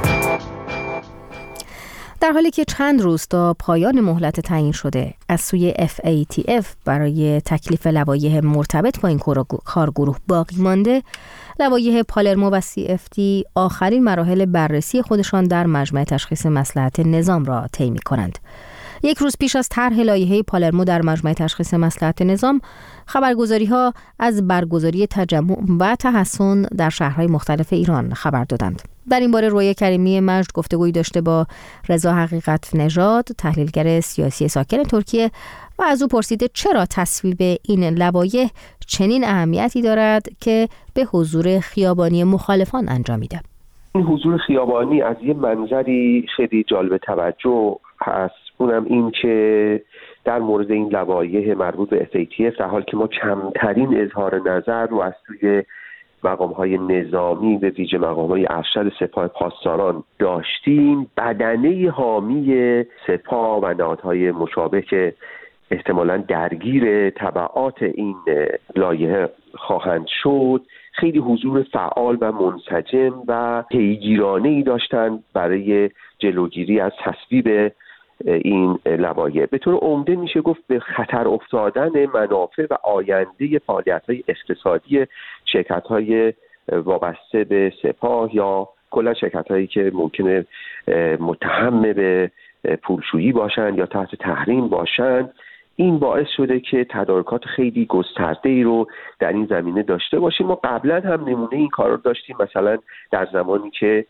Speaker 1: در حالی که چند روز تا پایان مهلت تعیین شده از سوی اف ای تی اف برای تکلیف لوایح مرتبط با این کارگروه باقی مانده، لوایح پالرمو و سی اف تی آخرین مراحل بررسی خودشان در مجمع تشخیص مصلحت نظام را طی می‌کنند. یک روز پیش از طرح لایحه پالرمو در مجمع تشخیص مصلحت نظام، خبرگزاری‌ها از برگزاری تجمع و تحسن در شهرهای مختلف ایران خبر دادند. در این باره رویا کریمی مجد گفتگویی داشته با رضا حقیقت نژاد، تحلیلگر سیاسی ساکن ترکیه، و از او پرسیده چرا تصویب این لوایح چنین اهمیتی دارد که به حضور خیابانی مخالفان انجامیده.
Speaker 18: این حضور خیابانی از یه منظری خیلی جالب توجه هست، اونم این که در مورد این لوایح مربوط به اف ای تی اف در حال که ما کمترین اظهار نظر رو از سوی مقام‌های نظامی به ویژه مقام‌های ارشد سپاه پاسداران داشتیم، بدنه حامی سپاه و نهادهای مشابه که احتمالاً درگیر تبعات این لایحه خواهند شد خیلی حضور فعال و منسجم و پیگیرانه‌ای داشتند برای جلوگیری از تصویب این لوایح. به طور عمده میشه گفت به خطر افتادن منافع و آینده فعالیت‌های اقتصادی شرکت‌های وابسته به سپاه یا کلا شرکت‌هایی که ممکنه متهم به پولشویی باشند یا تحت تحریم باشند، این باعث شده که تدارکات خیلی گسترده‌ای رو در این زمینه داشته باشیم. ما قبلا هم نمونه این کار رو داشتیم، مثلا در زمانی که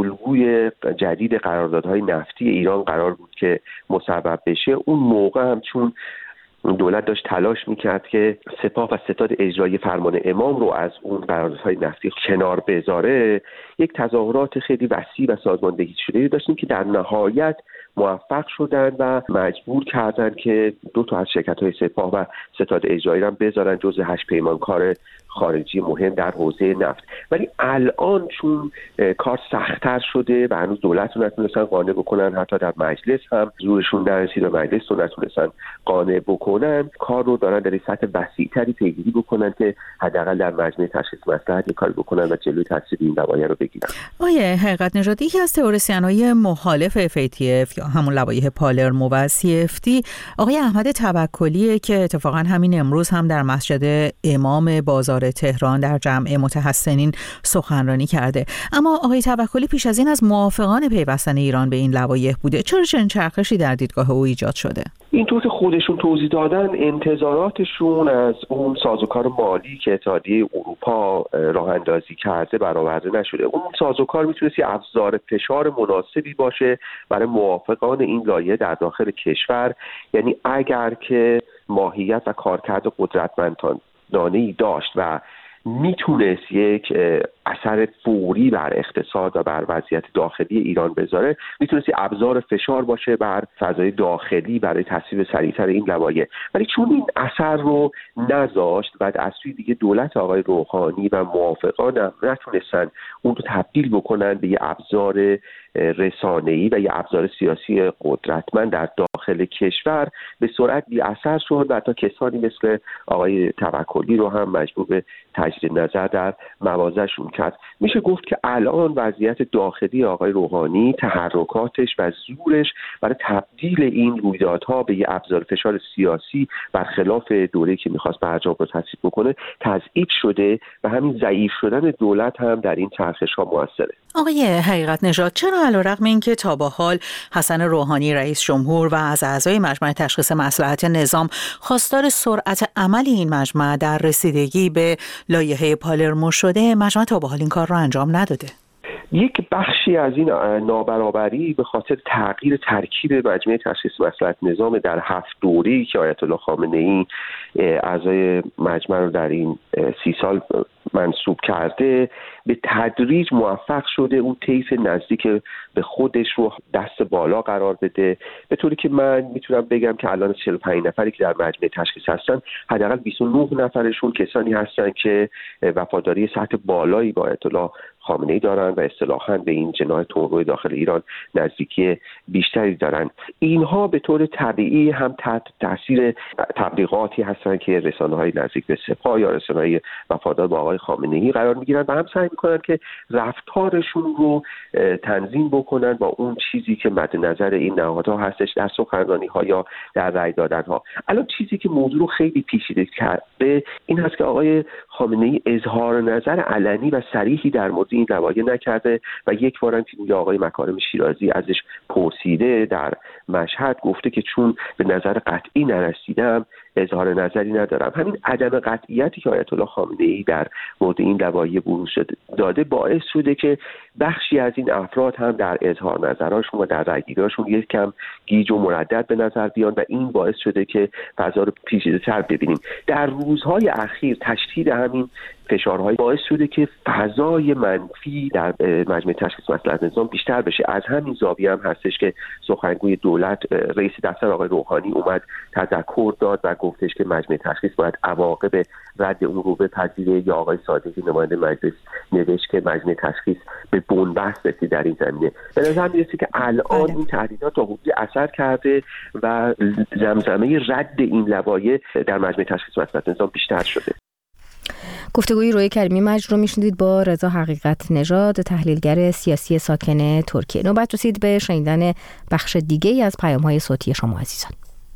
Speaker 18: الگوی جدید قراردادهای نفتی ایران قرار بود که مصوب بشه، اون موقع هم چون دولت داشت تلاش میکرد که سپاه و ستاد اجرایی فرمان امام رو از اون قراردادهای نفتی کنار بذاره، یک تظاهرات خیلی وسیع و سازماندهی شده داشتیم که در نهایت موفق شدن و مجبور کردن که دو تا از شرکت‌های سپاه و ستاد اجرایی رو بذارن جزو هشت پیمانکار خارجی مهم در حوزه نفت. ولی الان چون کار سخت‌تر شده و هنوز دولت رو نتونستن قانع بکنن، حتی در مجلس هم زورشون نرسید و مجلس رو نتونستن قانع بکنن، کار رو دارن در سطح وسیع‌تری پیگیری بکنن که حداقل در مجمع تشخیص مصلحت کاری بکنن و جلوی تصویب این لوایح رو بگیرن.
Speaker 19: آیه حقیقت نژاد، یکی از تئوریسین‌های مخالف اف ای تی اف یا همون لوایح پالرمو و سی اف تی آقای احمد توکلیه که اتفاقا همین امروز هم در مسجد امام بازار تهران در جمع متحسنین سخنرانی کرده. اما آقای توکلی پیش از این از موافقان پیوستن ایران به این لوایح بوده. چرا چنین چرخشی در دیدگاه او ایجاد شده؟
Speaker 18: اینطور که خودشون توضیح دادن، انتظاراتشون از اون سازوکار مالی که اتحادیه اروپا راه اندازی کرده برآورده نشده. اون سازوکار میتونستی ابزار فشار مناسبی باشه برای موافقان این لایحه در داخل کشور، یعنی اگر که ماهیت و کارکرد قدرتمندانه‌ای داشت و میتونست یک اثر فوری بر اقتصاد و بر وضعیت داخلی ایران بذاره، میتونستی ابزار فشار باشه بر فضای داخلی برای تصویب سریعتر این لوایح. ولی چون این اثر رو نذاشت و از سوی دیگه دولت آقای روحانی و موافقان هم نتونستن اون رو تبدیل بکنن به یه ابزار رسانه‌ای و یه ابزار سیاسی قدرتمند در داخل کشور، به سرعت بی اثر شد و حتی کسانی مثل آقای توکلی رو هم مجبور به تجدید نظر در موازهشون کرد. میشه گفت که الان وضعیت داخلی آقای روحانی، تحرکاتش و زورش برای تبدیل این رویدادها به یه ابزار فشار سیاسی برخلاف دوره‌ای که میخواست برجام رو تصویب بکنه تضعیف شده و همین ضعیف شدن دولت هم در این چرخش‌ها موثره.
Speaker 19: آقای حقیقت نژاد، چرا علیرغم اینکه تا به حال حسن روحانی رئیس جمهور و از اعضای مجمع تشخیص مصلحت نظام خواستار سرعت عمل این مجمع در رسیدگی به لایحه پالرمو شده، مجمع تا به حال این کار رو انجام نداده؟
Speaker 18: یک بخشی از این نابرابری به خاطر تغییر ترکیب مجمع تشخیص مصلحت نظام در هفت دوره‌ای که آیت الله خامنه‌ای اعضای مجمع رو در این سی سال منصوب کرده به تدریج موفق شده اون طیف نزدیک به خودش رو دست بالا قرار بده، به طوری که من میتونم بگم که الان چهل و پنج نفری که در مجمع تشخیص هستن حداقل بیست و نه نفرشون کسانی هستن که وفاداری سطح بالایی با آیت الله خامنه‌ای دارن و اصطلاحاً به این جناح تندرو داخل ایران نزدیکی بیشتری دارن. اینها به طور طبیعی هم تحت تاثیر تبلیغاتی هستن که رسانه‌های نزدیک به سپاه یا رسانه‌های وفادار با آقای خامنه‌ای قرار میگیرن و هم سعی میکنن که رفتارشون رو تنظیم بکنن با اون چیزی که مد نظر این نهادها هستش در سخنرانی‌ها یا در رأی دادن‌ها. الان چیزی که موضوع رو خیلی پیچیده کرده این هست که آقای خامنه‌ای اظهار نظر علنی و صریحی در مورد این روایه نکرده و یک بارم که آقای مکارم شیرازی ازش پرسیده در مشهد گفته که چون به نظر قطعی نرسیدم اظهار نظری ندارم. همین عدم قطعیتی که آیت الله خامنه‌ای در مورد این روایه بروز داده باعث شده که بخشی از این افراد هم در اظهار نظرشون و در رأیگیری‌هاشون یک کم گیج و مردد به نظر بیان و این باعث شده که فضا رو پیچیده‌تر ببینیم. در روزهای اخیر تشدید همین فشارهای باعث شده که فضای منفی در مجمع تشخیص مصلحت نظام بیشتر بشه. از همین زاویه هم هستش که سخنگوی دولت رئیس دفتر آقای روحانی اومد تذکر داد و گفتش که مجمع تشخیص باید عواقب رد اون رو بپذیره، یا آقای صادقی نماینده مجلس نوشت که مجمع تشخیص به بنبست رسید در این زمینه. به نظر میرسه که الان این تهدیدات تا حدودی اثر کرده و زمزمه رد این لوایح در مجمع تشخیص مصلحت نظام بیشتر شده.
Speaker 1: گفتگوی روی کریمی مجد رو میشنیدید با رضا حقیقت نژاد، تحلیلگر سیاسی ساکن ترکیه. نوبت رسید به شنیدن بخش دیگه‌ای از پیام‌های صوتی شما عزیزان.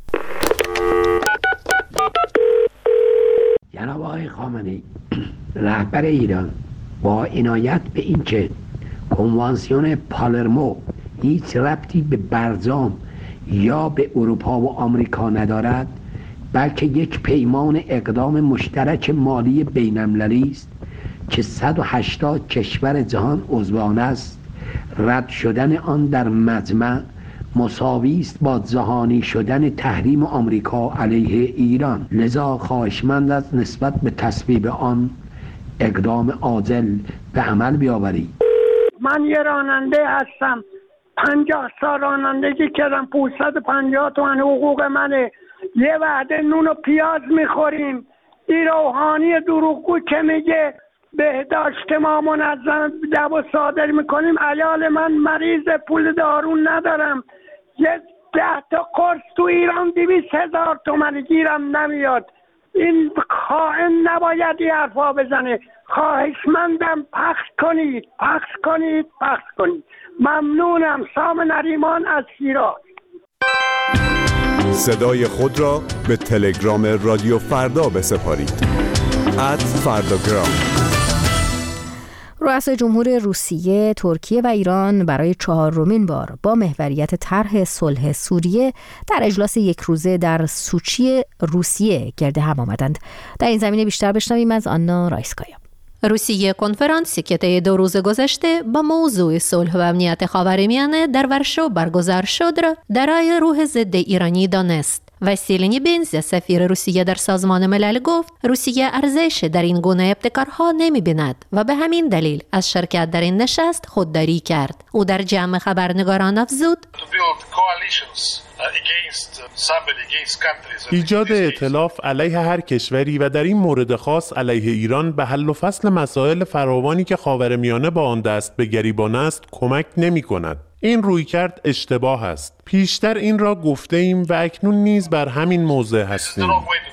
Speaker 20: جناب آقای خامنه‌ای، رهبر ایران با عنایت به اینکه کنوانسیون پالرمو هیچ ربطی به برجام یا به اروپا و آمریکا ندارد، بلکه یک پیمان اقدام مشترک مالی بین‌المللی است که صد و هشتاد کشور جهان عضو آن است، رد شدن آن در مجمع مساوی است با جهانی شدن تحریم آمریکا علیه ایران. لذا خواهشمند است نسبت به تصویب آن اقدام عاجل به عمل بیاورید.
Speaker 21: من یه راننده هستم، پنجاه سال رانندگی کردم، پانصد و پنجاه تومن حقوق منه. یه وعده نون و پیاز میخوریم. این روحانی دروغگو که میگه بهداشت ما منظم دوا صادر میکنیم، عیال من مریض پول دارون ندارم، یه ده تا قرص تو ایران دویست هزار تومن گیرم نمیاد. این خائن نباید این حرفا بزنه. خواهشمندم پخش کنید پخش کنید پخش کنید. ممنونم. سام نریمان از شیراز.
Speaker 22: صدای خود را به تلگرام رادیو فردا بسپارید. ات فرداگرام.
Speaker 1: رئیس جمهور روسیه، ترکیه و ایران برای چهارمین بار با محوریت طرح صلح سوریه در اجلاس یک روزه در سوچی روسیه گرد هم آمدند. در این زمینه بیشتر بشنویم از آنا رایسکایا.
Speaker 23: روسیه کنفرانسی که طی دو روز گذشته با موضوع صلح و امنیت خاورمیانه در ورشو برگزار شد را در رای روح ضد ایرانی دانست. واسیل نیبنز، سفیر روسیه در سازمان ملل، گفت روسیه ارزش در این گونه ابتکارها نمی‌بیند و به همین دلیل از شرکت در این نشست خودداری کرد. او در جمع خبرنگاران افزود:
Speaker 24: ایجاد ائتلاف علیه هر کشوری و در این مورد خاص علیه ایران به حل و فصل مسائل فراوانی که خاورمیانه با آن دست به گریبان است کمک نمی‌کند. این رویکرد اشتباه است. پیشتر این را گفته ایم و اکنون نیز بر همین موضع هستیم.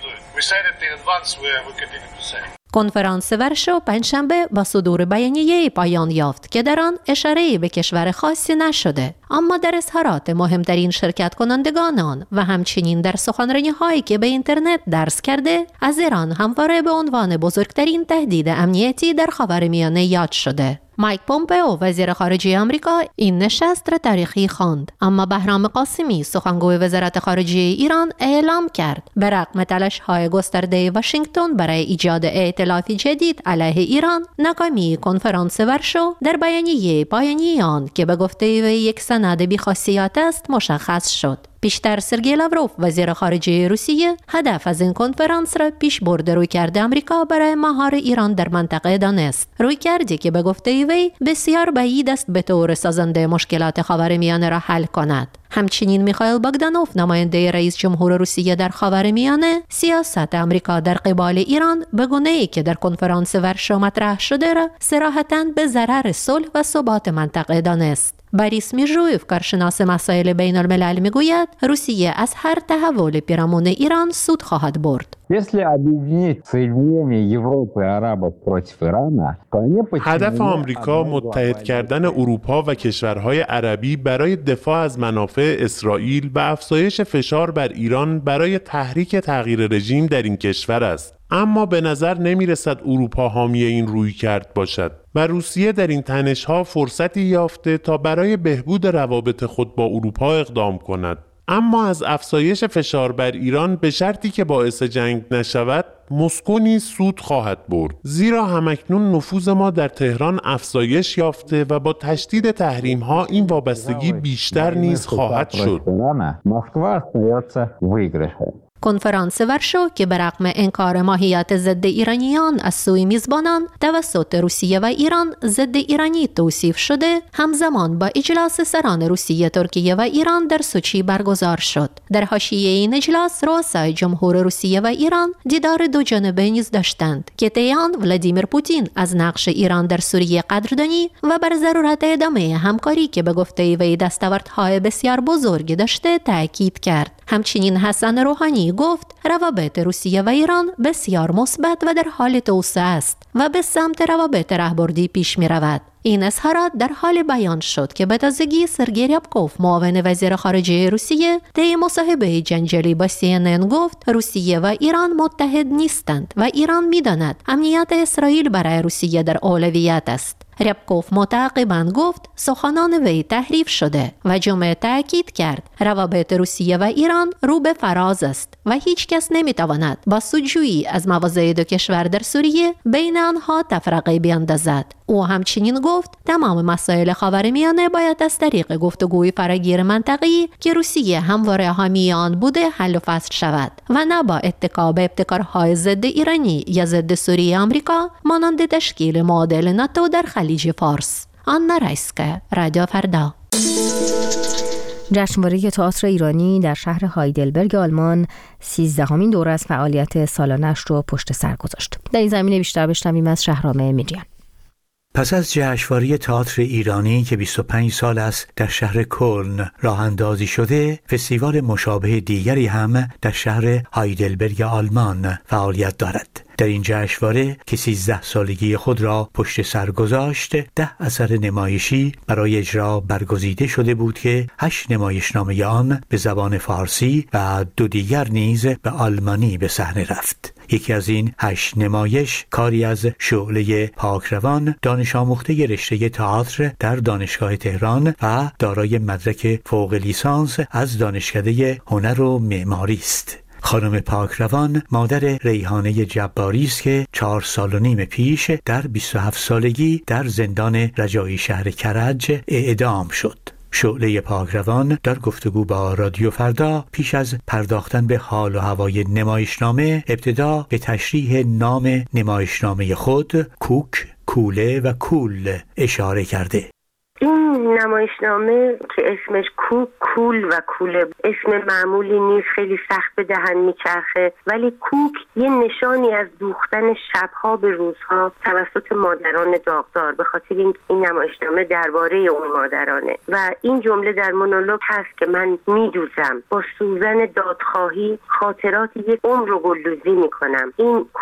Speaker 23: کنفرانس ورشو پنجشنبه با صدور بیانیه پایان یافت که در آن اشاره‌ای به کشور خاصی نشده، اما در اظهارات مهمترین شرکت کنندگان آن و همچنین در سخنرانی‌هایی که به اینترنت درس کرده، از ایران همواره به عنوان بزرگترین تهدید امنیتی در خاورمیانه یاد شده. مایک پومپئو وزیر خارجه آمریکا این نشست را تاریخی خواند، اما بهرام قاسمی سخنگوی وزارت خارجه ایران اعلام کرد به رغم تلاش‌های گسترده واشنگتن برای ایجاد ائتلاف جدید علیه ایران، ناکامی کنفرانس ورشو در بیانیه پایانی آن که به گفته وی یک سند بی‌خاصیت است مشخص شد. پیشتر سرگئی لاوروف وزیر خارجه روسیه هدف از این کنفرانس را پیشبرد رویکرد آمریکا برای مهار ایران در منطقه دانست. رویکردی که به گفته وی بسیار بعید است به طور سازنده مشکلات خاورمیانه را حل کند. همچنین میخائیل باگدانوف نماینده رئیس جمهور روسیه در خاورمیانه سیاست آمریکا در قبال ایران به گونه‌ای که در کنفرانس ورشو مطرح شده را صراحتاً به ضرر صلح و ثبات منطقه دانست. باریس میرژویف کارشناس مسائل بین الملل میگوید روسیه از هر تحول پیرامون ایران سود خواهد برد.
Speaker 24: هدف آمریکا متحد کردن اروپا و کشورهای عربی برای دفاع از منافع اسرائیل و افزایش فشار بر ایران برای تحریک تغییر رژیم در این کشور است. اما به نظر نمی رسد اروپا حامی این رویکرد باشد و روسیه در این تنش‌ها فرصتی یافته تا برای بهبود روابط خود با اروپا اقدام کند. اما از افزایش فشار بر ایران به شرطی که باعث جنگ نشود، مسکو نیز سود خواهد برد، زیرا همکنون نفوذ ما در تهران افزایش یافته و با تشدید تحریم‌ها این وابستگی بیشتر نیز خواهد شد.
Speaker 23: کنفرانس ورشو که به رغم انکار ماهیت ضد ایرانیان از سوی میزبانان توسط روسیه و ایران ضد ایرانی توصیف شده، همزمان با اجلاس سران روسیه، ترکیه و ایران در سوچی برگزار شد. در حاشیه این اجلاس رؤسای جمهور روسیه و ایران دیدار دو جانبه نیز داشتند که طی آن ولادیمیر پوتین از نقش ایران در سوریه قدردانی و بر ضرورت ادامه همکاری که به گفته وی دستاوردهای بسیار بزرگی داشته تاکید کرد. همچنین حسن روحانی گفت روابط روسیه و ایران بسیار مثبت و در حال توسعه است و به سمت روابط راهبردی پیش می رود. این اظهارات در حال بیان شد که به تازگی سرگئی ریابکوف معاون وزیر خارجه روسیه طی مصاحبه جنجالی با سی ان ان گفت روسیه و ایران متحد نیستند و ایران می‌داند امنیت اسرائیل برای روسیه در اولویت است. ریابکوف متعاقباً گفت سخنان وی تحریف شده و جمله تاکید کرد روابط روسیه و ایران رو به فراز است و هیچ کس نمیتواند با سودجویی از مواضع دو کشور در سوریه بین آنها تفرقه بیاندازد. او همچنین گفت تمام مسائل خاورمیانه باید از طریق گفتگوی فراگیر منطقه‌ای که روسیه همواره حامی آن بوده حل و فصل شود و نه با اتکا به ابتکارهای ضد ایرانی یا ضد سوریه آمریکا مانند تشکیل معادل ناتو در خلیج فارس. آنا رایسکا، رادیو فردا.
Speaker 1: جشنواره تئاتر ایرانی در شهر هایدلبرگ آلمان سیزدهمین دوره از فعالیت سالانه‌اش رو پشت سر گذاشت. در این زمینه بیشتر بشنویم از شهرام میریان.
Speaker 2: پس از جشنواره تئاتر ایرانی که بیست و پنج سال است در شهر کلن راه اندازی شده، فستیوال مشابه دیگری هم در شهر هایدلبرگ آلمان فعالیت دارد. در این جشنواره که سیزده سالگی خود را پشت سر گذاشت، ده اثر نمایشی برای اجرا برگزیده شده بود که هشت نمایشنامه آن به زبان فارسی و دو دیگر نیز به آلمانی به صحنه رفت. یکی از این هشت نمایش کاری از شعله پاکروان، دانش آموخته رشته تئاتر در دانشگاه تهران و دارای مدرک فوق لیسانس از دانشکده هنر و معماری است. خانم پاکروان مادر ریحانه جباری است که چهار سال و نیم پیش در بیست و هفت سالگی در زندان رجایی شهر کرج اعدام شد. شعله پاکروان در گفتگو با رادیو فردا پیش از پرداختن به حال و هوای نمایشنامه ابتدا به تشریح نام نمایشنامه خود کوک، کوله و کول اشاره کرده.
Speaker 3: این نمایشنامه که اسمش کوک، کول و کوله اسم معمولی نیست، خیلی سخت به دهن میچرخه، ولی کوک یه نشانی از دوختن شبها به روزها توسط مادران داغدار، به خاطر این این نمایشنامه درباره اون مادرانه و این جمله در مونولوگ هست که من میدوزم با سوزن دادخواهی خاطرات یک عمر رو گلدوزی میکنم. این کوک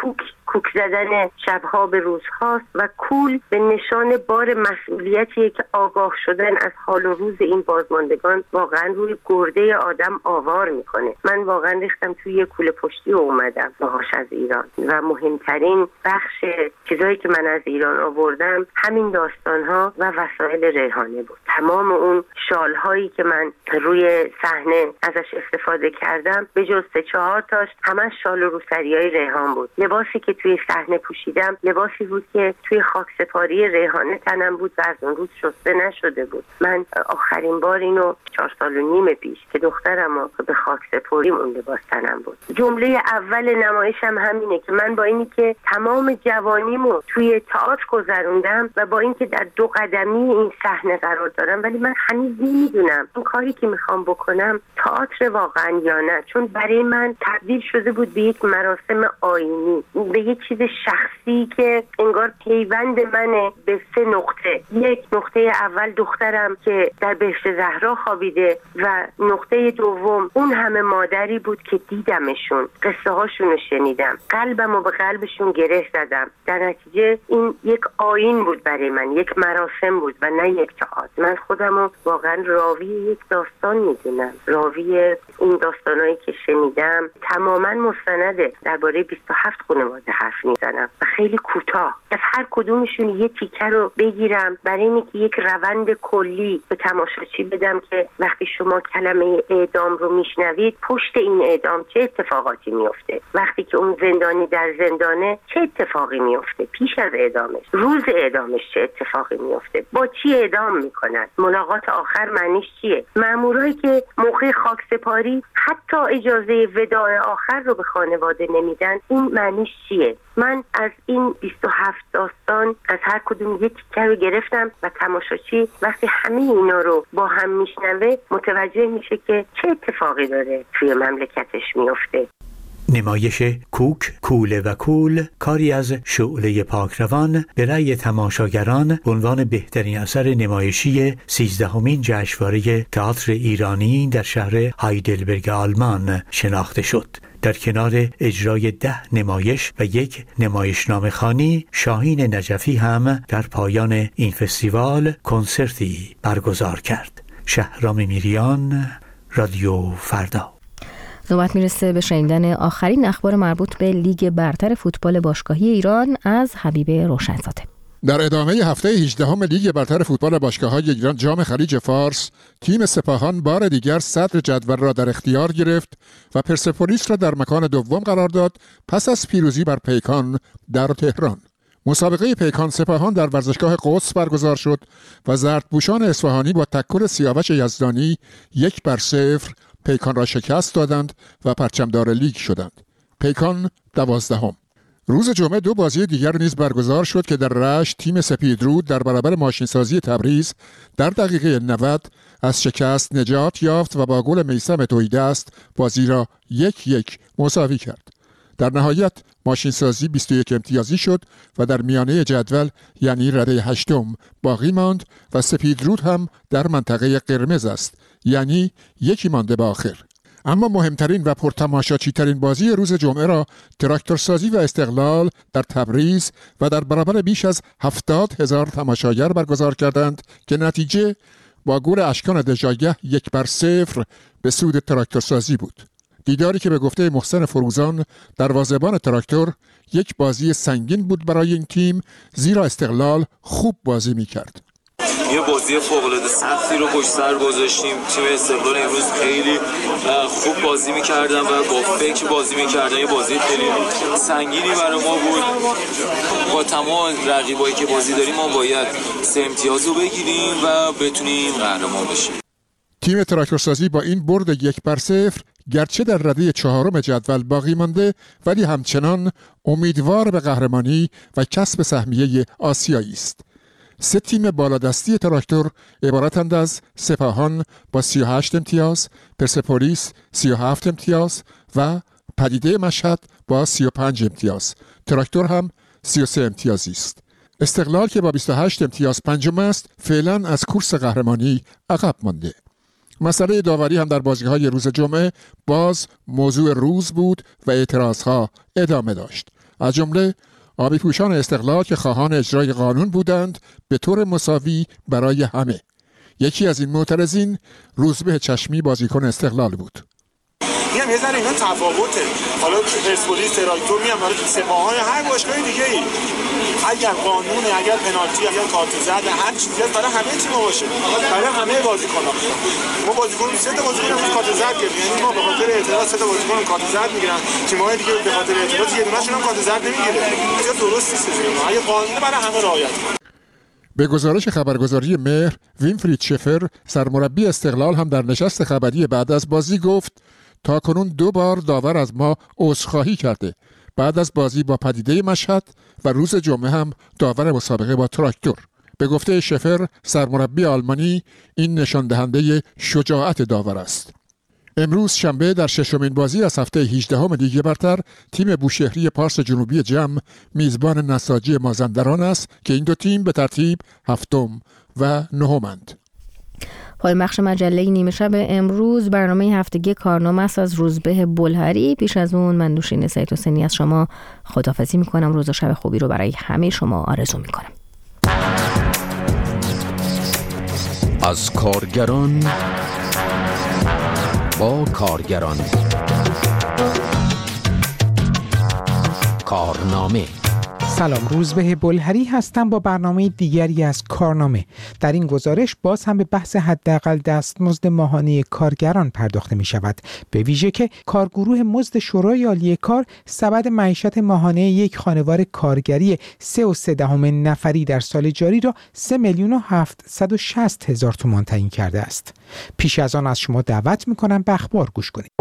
Speaker 3: کوک زدن شبها به روزهاست و کول به نشان بار مسئولیتیه که آگاه شدن از حال و روز این بازماندگان واقعا روی گرده آدم آوار میکنه. من واقعا ریختم توی یه کوله پشتی و اومدم باهاش از ایران و مهمترین بخش چیزایی که من از ایران آوردم همین داستانها و وسایل ریحانه بود. تمام اون شالهایی که من روی صحنه ازش استفاده کردم به جز سه چهار تاش همش شال و روسریای ریحان بود. لباسی که توی صحنه پوشیدم لباسی بود که توی خاکسپاری ریحانه تنم بود و از اون روز شسته نشده بود. من آخرین بار اینو چهار سال و نیم پیش که دخترم به خاکسپاریم اون لباس تنم بود. جمله اول نمایشم همینه که من با اینی که تمام جوانیمو توی تئاتر گذروندم و با اینکه در دو قدمی این صحنه قرار دارم، ولی من هنوز نمیدونم اون کاری که میخوام بکنم تئاتر واقعا یا نه، چون برای من تبدیل شده بود به یک مراسم آیینی، به یک چیز شخصی که انگار پیوند منه به سه نقطه. یک نقطه اول دخترم که در بهشت زهرا خوابیده و نقطه دوم اون همه مادری بود که دیدمشون، قصه هاشون رو شنیدم، قلبم رو به قلبشون گره زدم. در نتیجه این یک آیین بود برای من، یک مراسم بود و نه یک تئاتر. من خودم رو واقعا راوی یک داستان میدونم، راوی این داستانایی که شنیدم تماما مستنده. درباره بیست و هفت خانواده حرف میزنم و خیلی کوتاه از هر کدومشون یه تیکه رو بگیرم برای اینکه یک روند کلی به تماشاچی بدم که وقتی شما کلمه اعدام رو میشنوید پشت این اعدام چه اتفاقاتی میفته، وقتی که اون زندانی در زندانه چه اتفاقی میفته، پیش از اعدامش، روز اعدامش چه اتفاقی میفته، با چی اعدام میکنن، ملاقات آخر معنیش چیه، مامورایی که موقع خاکسپاری حتی اجازه وداع آخر رو به خانواده نمیدن، این معنیش چیه. من از این بیست و هفت داستان از هر کدوم یک تیکه رو گرفتم و تماشاچی وقتی همه اینا رو با هم میشنوه متوجه میشه که چه اتفاقی داره توی مملکتش میفته.
Speaker 2: نمایش کوک، کوله و کول، کاری از شعله پاکروان به رأی تماشاگران به عنوان بهترین اثر نمایشی سیزدهمین جشنواره تئاتر ایرانی در شهر هایدلبرگ آلمان شناخته شد. در کنار اجرای ده نمایش و یک نمایشنامه خوانی، شاهین نجفی هم در پایان این فستیوال کنسرتی برگزار کرد. شهرام میریان، رادیو فردا.
Speaker 1: نوبت میرسه به شنیدن آخرین اخبار مربوط به لیگ برتر فوتبال باشگاهی ایران از حبیب روشنزاده.
Speaker 4: در ادامه هفته هجدهم لیگ برتر فوتبال باشگاه‌های ایران جام خلیج فارس، تیم سپاهان بار دیگر صدر جدول را در اختیار گرفت و پرسپولیس را در مکان دوم قرار داد پس از پیروزی بر پیکان در تهران. مسابقه پیکان سپاهان در ورزشگاه قدس برگزار شد و زردپوشان اصفهانی با تکل سیاوش یزدانی یک بر صفر پیکان را شکست دادند و پرچمدار لیگ شدند. پیکان دوازدهم. روز جمعه دو بازی دیگر نیز برگزار شد که در رشت تیم سپیدرود در برابر ماشینسازی تبریز در دقیقه نود از شکست نجات یافت و با گل میثم توحیدست بازی را یک یک مساوی کرد. در نهایت ماشینسازی بیست و یک امتیازی شد و در میانه جدول یعنی رده هشتم باقی ماند و سپیدرود هم در منطقه قرمز است، یعنی یکی مانده به آخر. اما مهمترین و پرتماشاچی ترین بازی روز جمعه را تراکتورسازی و استقلال در تبریز و در برابر بیش از هفتاد هزار تماشاگر برگزار کردند که نتیجه با گل اشکان دژایه یک بر صفر به سود تراکتورسازی بود. دیداری که به گفته محسن فروزان دروازه‌بان تراکتور یک بازی سنگین بود برای این تیم، زیرا استقلال خوب بازی می‌کرد.
Speaker 5: یه بازی فوق‌العاده سختی رو پشت سر گذاشتیم. تیم استقلال امروز خیلی خوب بازی می‌کردن و با فکر بازی می‌کردن. یه بازی خیلی سنگینی برای ما بود. با تمام رقیبایی که بازی داریم ما باید سه امتیاز رو بگیریم و بتونیم قهرمان بشیم.
Speaker 4: تیم تراکتورسازی با این برد یک بر صفر گرچه در رده چهارم جدول باقی مانده، ولی همچنان امیدوار به قهرمانی و کسب سهمیه آسیایی است. سه تیم بالادستی تراکتور عبارتند از سپاهان با سی و هشت امتیاز، پرسپولیس سی و هفت امتیاز و پدیده مشهد با سی و پنج امتیاز. تراکتور هم سی و سه امتیازی است. استقلال که با بیست و هشت امتیاز پنجم است، فعلا از کورس قهرمانی عقب مانده. مسئله داوری هم در بازی‌های روز جمعه باز موضوع روز بود و اعتراضها ادامه داشت. از جمله آبی پوشان استقلال که خواهان اجرای قانون بودند به طور مساوی برای همه. یکی از این معترضین روزبه چشمی بازیکن استقلال بود.
Speaker 7: میگم یه ذره اینا تفاوته. حالا پرسپولیس، تراکتور، میگم برای سپاهان هر باشگاه دیگه ای اگر قانون، اگر پنالتی، اگر کارت زرد، هر چیزی برای همه تیم باشه، برای همه بازیکن‌ها. ما بازیکن سه تا بازیکن هم کارت زرد گرفتیم، یعنی ما به خاطر اعتراض سه تا بازیکن کارت زرد میگیرن، تیم‌های دیگه به خاطر اعتراض یه دونه‌شون هم کارت زرد نمیگیره. اینجا درست نیست. اگه قانون برای همه رعایت کنه.
Speaker 4: به گزارش خبرگزاری مهر، وینفرید شفر سرمربی استقلال هم در نشست خبری بعد از بازی گفت تا کنون دو بار داور از ما عذرخواهی کرده. بعد از بازی با پدیده مشهد و روز جمعه هم داور مسابقه با تراکتور. به گفته شفر سرمربی آلمانی این نشان دهنده شجاعت داور است. امروز شنبه در ششمین بازی از هفته هجدهم لیگ برتر تیم بوشهری پارس جنوبی جم میزبان نساجی مازندران است که این دو تیم به ترتیب هفتم و نهمند.
Speaker 1: پای بخش مجله نیمه شب امروز برنامه هفتگی کارنامه است از روزبه بلهری. پیش از اون من نوشین سید حسینی از شما خداحافظی میکنم. روز و شب خوبی رو برای همه شما آرزو میکنم.
Speaker 15: از کارگران با کارگران، کارنامه.
Speaker 8: سلام، روزبه بلهری هستم با برنامه دیگری از کارنامه. در این گزارش باز هم به بحث حداقل دستمزد ماهانه کارگران پرداخته می شود، به ویژه که کارگروه مزد شورای عالی کار سبد معیشت ماهانه یک خانوار کارگری سه و سه دهم نفری در سال جاری را سه میلیون و هفتصد و شصت هزار تومان تعیین کرده است. پیش از آن از شما دعوت می کنم به اخبار گوش کنید.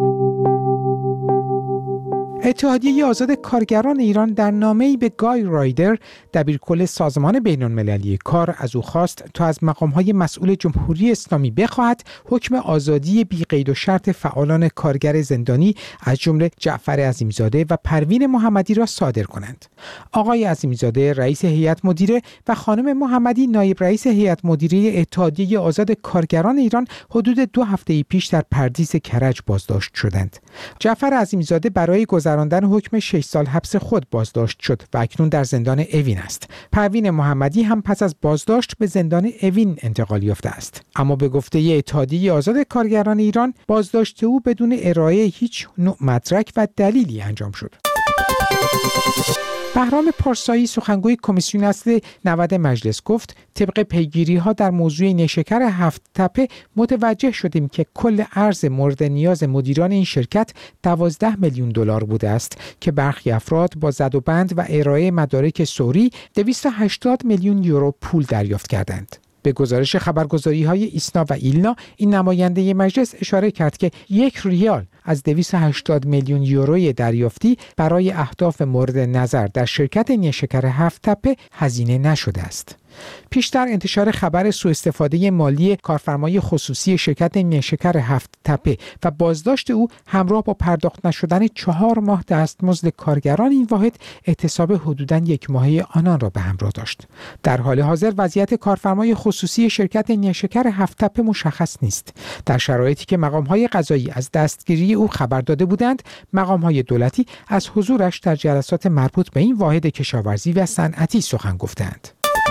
Speaker 8: اتحادیه آزاد کارگران ایران در نامه‌ای به گای رایدر دبیرکل سازمان بین‌المللی کار از او خواست تا از مقام‌های مسئول جمهوری اسلامی بخواهد حکم آزادی بی قید و شرط فعالان کارگر زندانی از جمله جعفر عظیمی‌زاده و پروین محمدی را صادر کنند. آقای عظیمی‌زاده رئیس هیئت مدیره و خانم محمدی نایب رئیس هیئت مدیره اتحادیه آزاد کارگران ایران حدود دو هفته پیش در پردیس کرج بازداشت شدند. جعفر عظیمی‌زاده برای گذراندن حکم شش سال حبس خود بازداشت شد و اکنون در زندان اوین است. پروین محمدی هم پس از بازداشت به زندان اوین انتقال یافته است. اما به گفته اتحادیه آزاد کارگران ایران بازداشت او بدون ارائه هیچ نوع مدرک و دلیلی انجام شد. بهرام پارسایی سخنگوی کمیسیون اصل نود مجلس گفت طبق پیگیری‌ها در موضوع نیشکر هفت تپه متوجه شدیم که کل ارز مورد نیاز مدیران این شرکت دوازده میلیون دلار بوده است که برخی افراد با زد و بند و ارائه مدارک سوری دویست و هشتاد میلیون یورو پول دریافت کردند. به گزارش خبرگزاری‌های ایسنا و ایلنا این نماینده مجلس اشاره کرد که یک ریال از دویست و هشتاد میلیون یوروی دریافتی برای اهداف مورد نظر در شرکت نیشکر هفت تپه هزینه نشده است. پیشتر انتشار خبر سوء استفاده مالی کارفرمای خصوصی شرکت نیشکر هفت تپه و بازداشت او همراه با پرداخت نشدن چهار ماه دستمزد کارگران این واحد اعتصاب حدوداً یک ماهه آنان را به همراه داشت. در حال حاضر وضعیت کارفرمای خصوصی شرکت نیشکر هفت تپه مشخص نیست. در شرایطی که مقام‌های قضایی از دستگیری او خبر داده بودند، مقام‌های دولتی از حضورش در جلسات مربوط به این واحد کشاورزی و صنعتی سخن گفتند.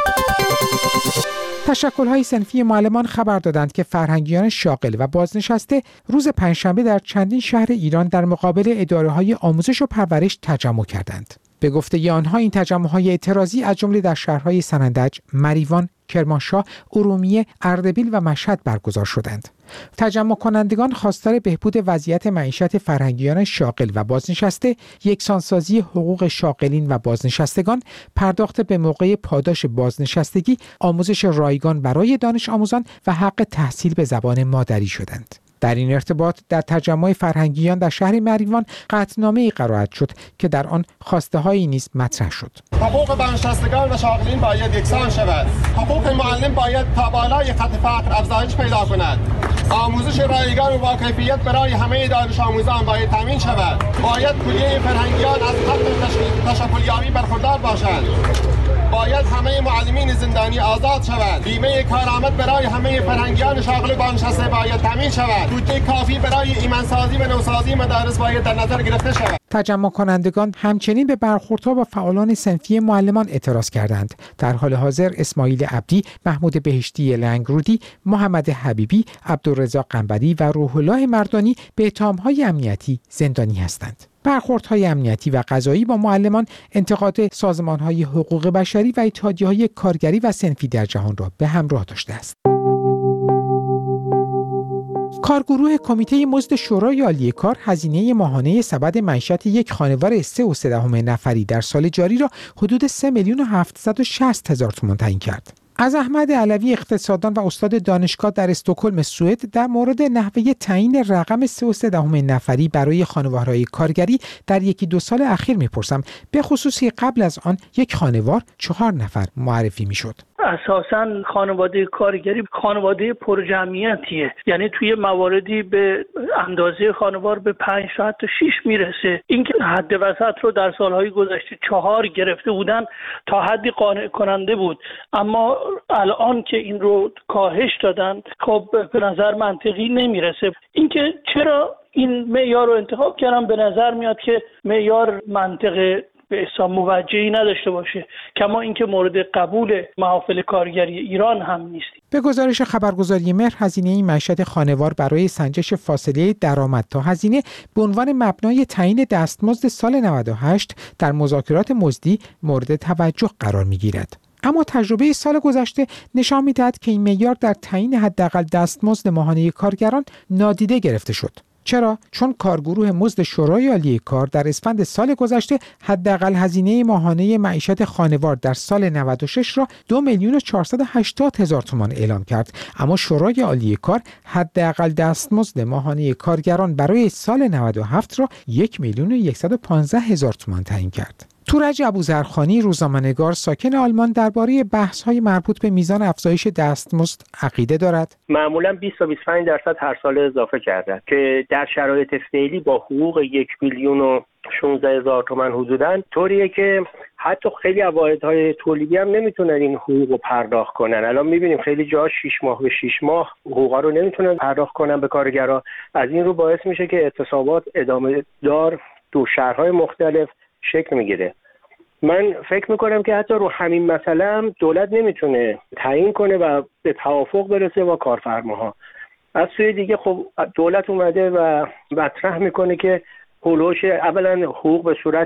Speaker 8: تشکل‌های صنفی معلمان خبر دادند که فرهنگیان شاغل و بازنشسته روز پنجشنبه در چندین شهر ایران در مقابل اداره‌های آموزش و پرورش تجمع کردند. به گفته آنها این تجمع‌های اعتراضی از جمله در شهرهای سنندج، مریوان، کرمانشاه، ارومیه، اردبیل و مشهد برگزار شدند. تجمع کنندگان خواستار بهبود وضعیت معیشت فرهنگیان شاغل و بازنشسته، یکسانسازی حقوق شاغلین و بازنشستگان، پرداخت به موقع پاداش بازنشستگی، آموزش رایگان برای دانش آموزان و حق تحصیل به زبان مادری شدند. در این ارتباط در تجمع فرهنگیان در شهر مریوان قطعنامه‌ای قرائت شد که در آن خواسته‌هایی نیز مطرح شد.
Speaker 9: حقوق بازنشستگان و شاغلین باید یکسان شود. حقوق معلم باید تا بالای خط فقر افزایش پیدا کند. آموزش رایگان و با کیفیت برای همه دانش آموزان باید تامین شود. باید کلیه فرهنگیان از حق تشکلیابی برخوردار باشند. باید همه معلمین زندانی آزاد شوند. بیمه کارآمد برای همه فرهنگیان شاغل و بازنشسته باید تامین شود. بودجه کافی برای ایمنسازی و نوسازی مدارس باید در نظر گرفته شود.
Speaker 8: تجمع کنندگان همچنین به برخوردها با فعالان صنفی معلمان اعتراض کردند. در حال حاضر اسماعیل عبدی، محمود بهشتی لنگرودی، محمد حبیبی، عبدالرزاق قنبری و روح الله مردانی به اتهام‌های امنیتی زندانی هستند. برخوردهای امنیتی و قضایی با معلمان انتقاد سازمان‌های حقوق بشری و اتحادیه‌های کارگری و صنفی در جهان را به همراه داشته است. کارگروه کمیته مزد شورای عالی کار هزینه ماهانه سبد معیشت یک خانوار سه و سه دهم نفری در سال جاری را حدود سه میلیون و هفتصد و شصت هزار تومان تعیین کرد. از احمد علوی اقتصاددان و استاد دانشگاه در استکهلم سوئد در مورد نحوه تعیین رقم سه و سه دهم نفری برای خانوارهای کارگری در یکی دو سال اخیر میپرسم، به خصوصی قبل از آن یک خانوار چهار نفر معرفی میشد.
Speaker 10: اساساً خانواده کارگری خانواده پرجمعیتیه، یعنی توی مواردی به اندازه خانوار به پنج تا حتی شش میرسه. اینکه حد وسط رو در سالهای گذشته چهار گرفته بودن تا حدی قانع کننده بود، اما الان که این رو کاهش دادن خب به نظر منطقی نمیرسه. اینکه چرا این معیار رو انتخاب کردم به نظر میاد که معیار منطقه به حساب موجهی نداشته باشه، کما اینکه مورد قبول محافل کارگری ایران هم نیست.
Speaker 8: به گزارش خبرگزاری مهر، هزینه معیشت خانوار برای سنجش فاصله درآمد تا هزینه به عنوان مبنای تعیین دستمزد سال نود و هشت در مذاکرات مزدی مورد توجه قرار می‌گیرد. اما تجربه سال گذشته نشان می‌دهد که این معیار در تعیین حداقل دستمزد ماهانه کارگران نادیده گرفته شد. چرا؟ چون کارگروه مزد شورای عالی کار در اسفند سال گذشته حداقل هزینه ماهانه معیشت خانوار در سال نود و شش را دو میلیون و چهارصد و هشتاد هزار تومان اعلام کرد، اما شورای عالی کار حداقل دستمزد ماهانه کارگران برای سال نود و هفت را یک میلیون و صد و پانزده هزار تومان تعیین کرد. تورج ابوذرخانی، روزنامه‌نگار ساکن آلمان، درباره بحث‌های مربوط به میزان افزایش دستمزد عقیده دارد.
Speaker 11: معمولاً بیست تا بیست و پنج درصد هر سال اضافه کردن که در شرایط فعلی با حقوق یک میلیون و شانزده هزار تومان حدوداً طوریه که حتی خیلی واحدهای تولیدی هم نمیتونن این حقوق رو پرداخت کنن. الان میبینیم خیلی جاها شش ماه به شش ماه حقوقا رو نمیتونن پرداخت کنن به کارگرها. از این رو باعث میشه که اعتصابات ادامه دار دو شهرهای مختلف شکل میگیره. من فکر میکنم که حتی رو همین مسئله هم دولت نمیتونه تعیین کنه و به توافق برسه با کارفرماها. از سوی دیگه خب دولت اومده و مطرح میکنه که هولوش اولا حقوق به صورت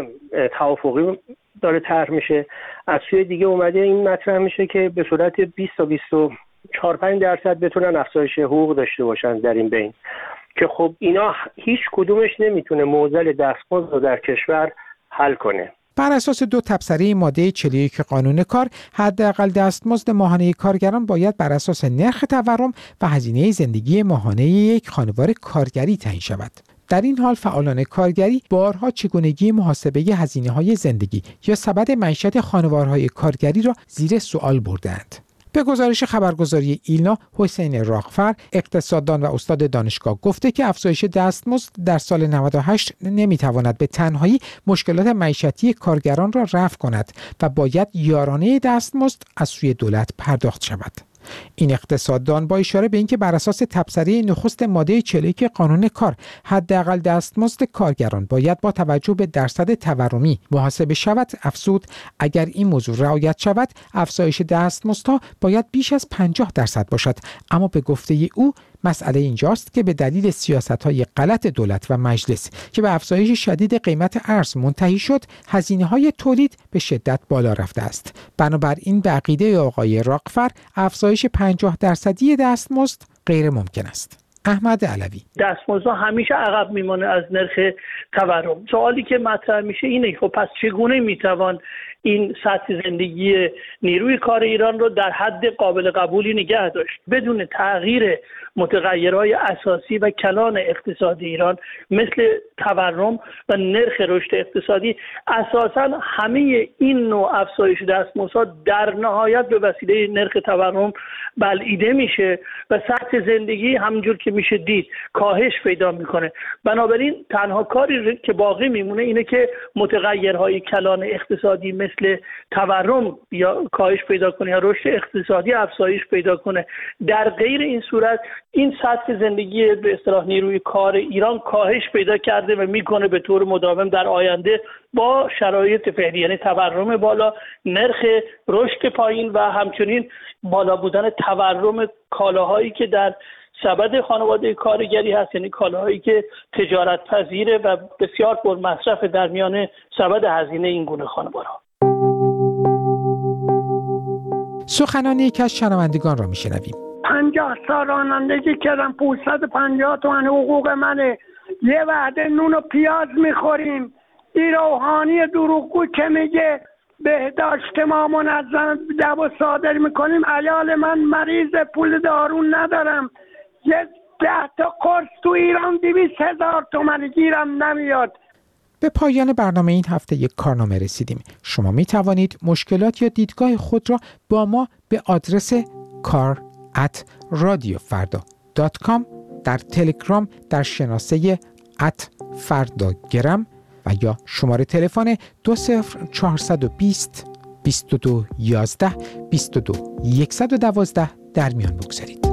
Speaker 11: توافقی داره طرح میشه، از سوی دیگه اومده این مطرح میشه که به صورت بیست تا بیست و چهار پنج درصد بتونن افزایش حقوق داشته باشن در این بین، که خب اینا هیچ کدومش نمیتونه معضل دستمزد رو در کشور حل کنه.
Speaker 8: بر اساس دو تبصره ماده چهل و یک قانون کار، حداقل دستمزد ماهانه کارگران باید بر اساس نرخ تورم و هزینه زندگی ماهانه یک خانوار کارگری تعیین شود. در این حال فعالان کارگری بارها چگونگی محاسبه هزینه‌های زندگی یا سبد معیشت خانوارهای کارگری را زیر سوال بردند. به گزارش خبرگزاری ایلنا، حسین راغفر، اقتصاددان و استاد دانشگاه، گفته که افزایش دستمزد در سال نود و هشت نمیتواند به تنهایی مشکلات معیشتی کارگران را رفع کند و باید یارانه دستمزد از سوی دولت پرداخت شود. این اقتصاددان با اشاره به اینکه بر اساس تبصره نخست ماده چهل و یک قانون کار حداقل دستمزد کارگران باید با توجه به درصد تورمی محاسبه شود افزود اگر این موضوع رعایت شود افزایش دستمزدها باید بیش از پنجاه درصد باشد، اما به گفته او مسئله اینجاست که به دلیل سیاست‌های غلط دولت و مجلس که به افزایش شدید قیمت ارز منتهی شد، هزینه‌های تولید به شدت بالا رفته است. بنابراین به عقیده آقای راغفر افزایش پنجاه درصدی دستمزد غیر ممکن است. احمد علوی:
Speaker 10: دستمزدها همیشه عقب میمانه از نرخ تورم. سوالی که مطرح میشه اینه خب پس چگونه میتوان این سطح زندگی نیروی کار ایران رو در حد قابل قبولی نگه داشت بدون تغییر متغیرهای اساسی و کلان اقتصادی ایران مثل تورم و نرخ رشد اقتصادی. اساساً همه این نوع افزایش دستمزدها در نهایت به وسیله نرخ تورم بلعیده میشه و سطح زندگی همونجور که میشه دید کاهش پیدا میکنه. بنابراین تنها کاری که باقی میمونه اینه که متغیرهای کلان اقتصادی مثل مثل تورم یا کاهش پیدا کنه یا رشد اقتصادی افزایش پیدا کنه. در غیر این صورت این سطح زندگی به اصطلاح نیروی کار ایران کاهش پیدا کرده و میکنه به طور مداوم در آینده با شرایط فعلی، یعنی تورم بالا، نرخ رشد پایین و همچنین بالا بودن تورم کالاهایی که در سبد خانواده کارگری هست، یعنی کالاهایی که تجارت پذیره و بسیار پر مصرف در میان سبد هزینه این گونه خانوارها.
Speaker 8: سخنان یکی از شنوندگان را میشنویم.
Speaker 21: پنجاه سال رانندگی کردم، پانصد و پنجاه تومن حقوق منه. یه وعده نون و پیاز میخوریم. این روحانی دروغگو که میگه بهداشت ما منظم دوا صادر میکنیم. عیال من مریض، پول دارون ندارم. یه ده تا قرص تو ایران دویست هزار تومن گیرم نمیاد.
Speaker 8: به پایان برنامه این هفته یک کارنامه رسیدیم. شما می توانید مشکلات یا دیدگاه خود را با ما به آدرس کار ات رادیو فردا دات کام، در تلگرام در شناسه ات فرداگرم و یا شماره تلفن دو صفر چهارصد و بیست بیست و دو یازده بیست و دو صد و دوازده در میان بگذارید.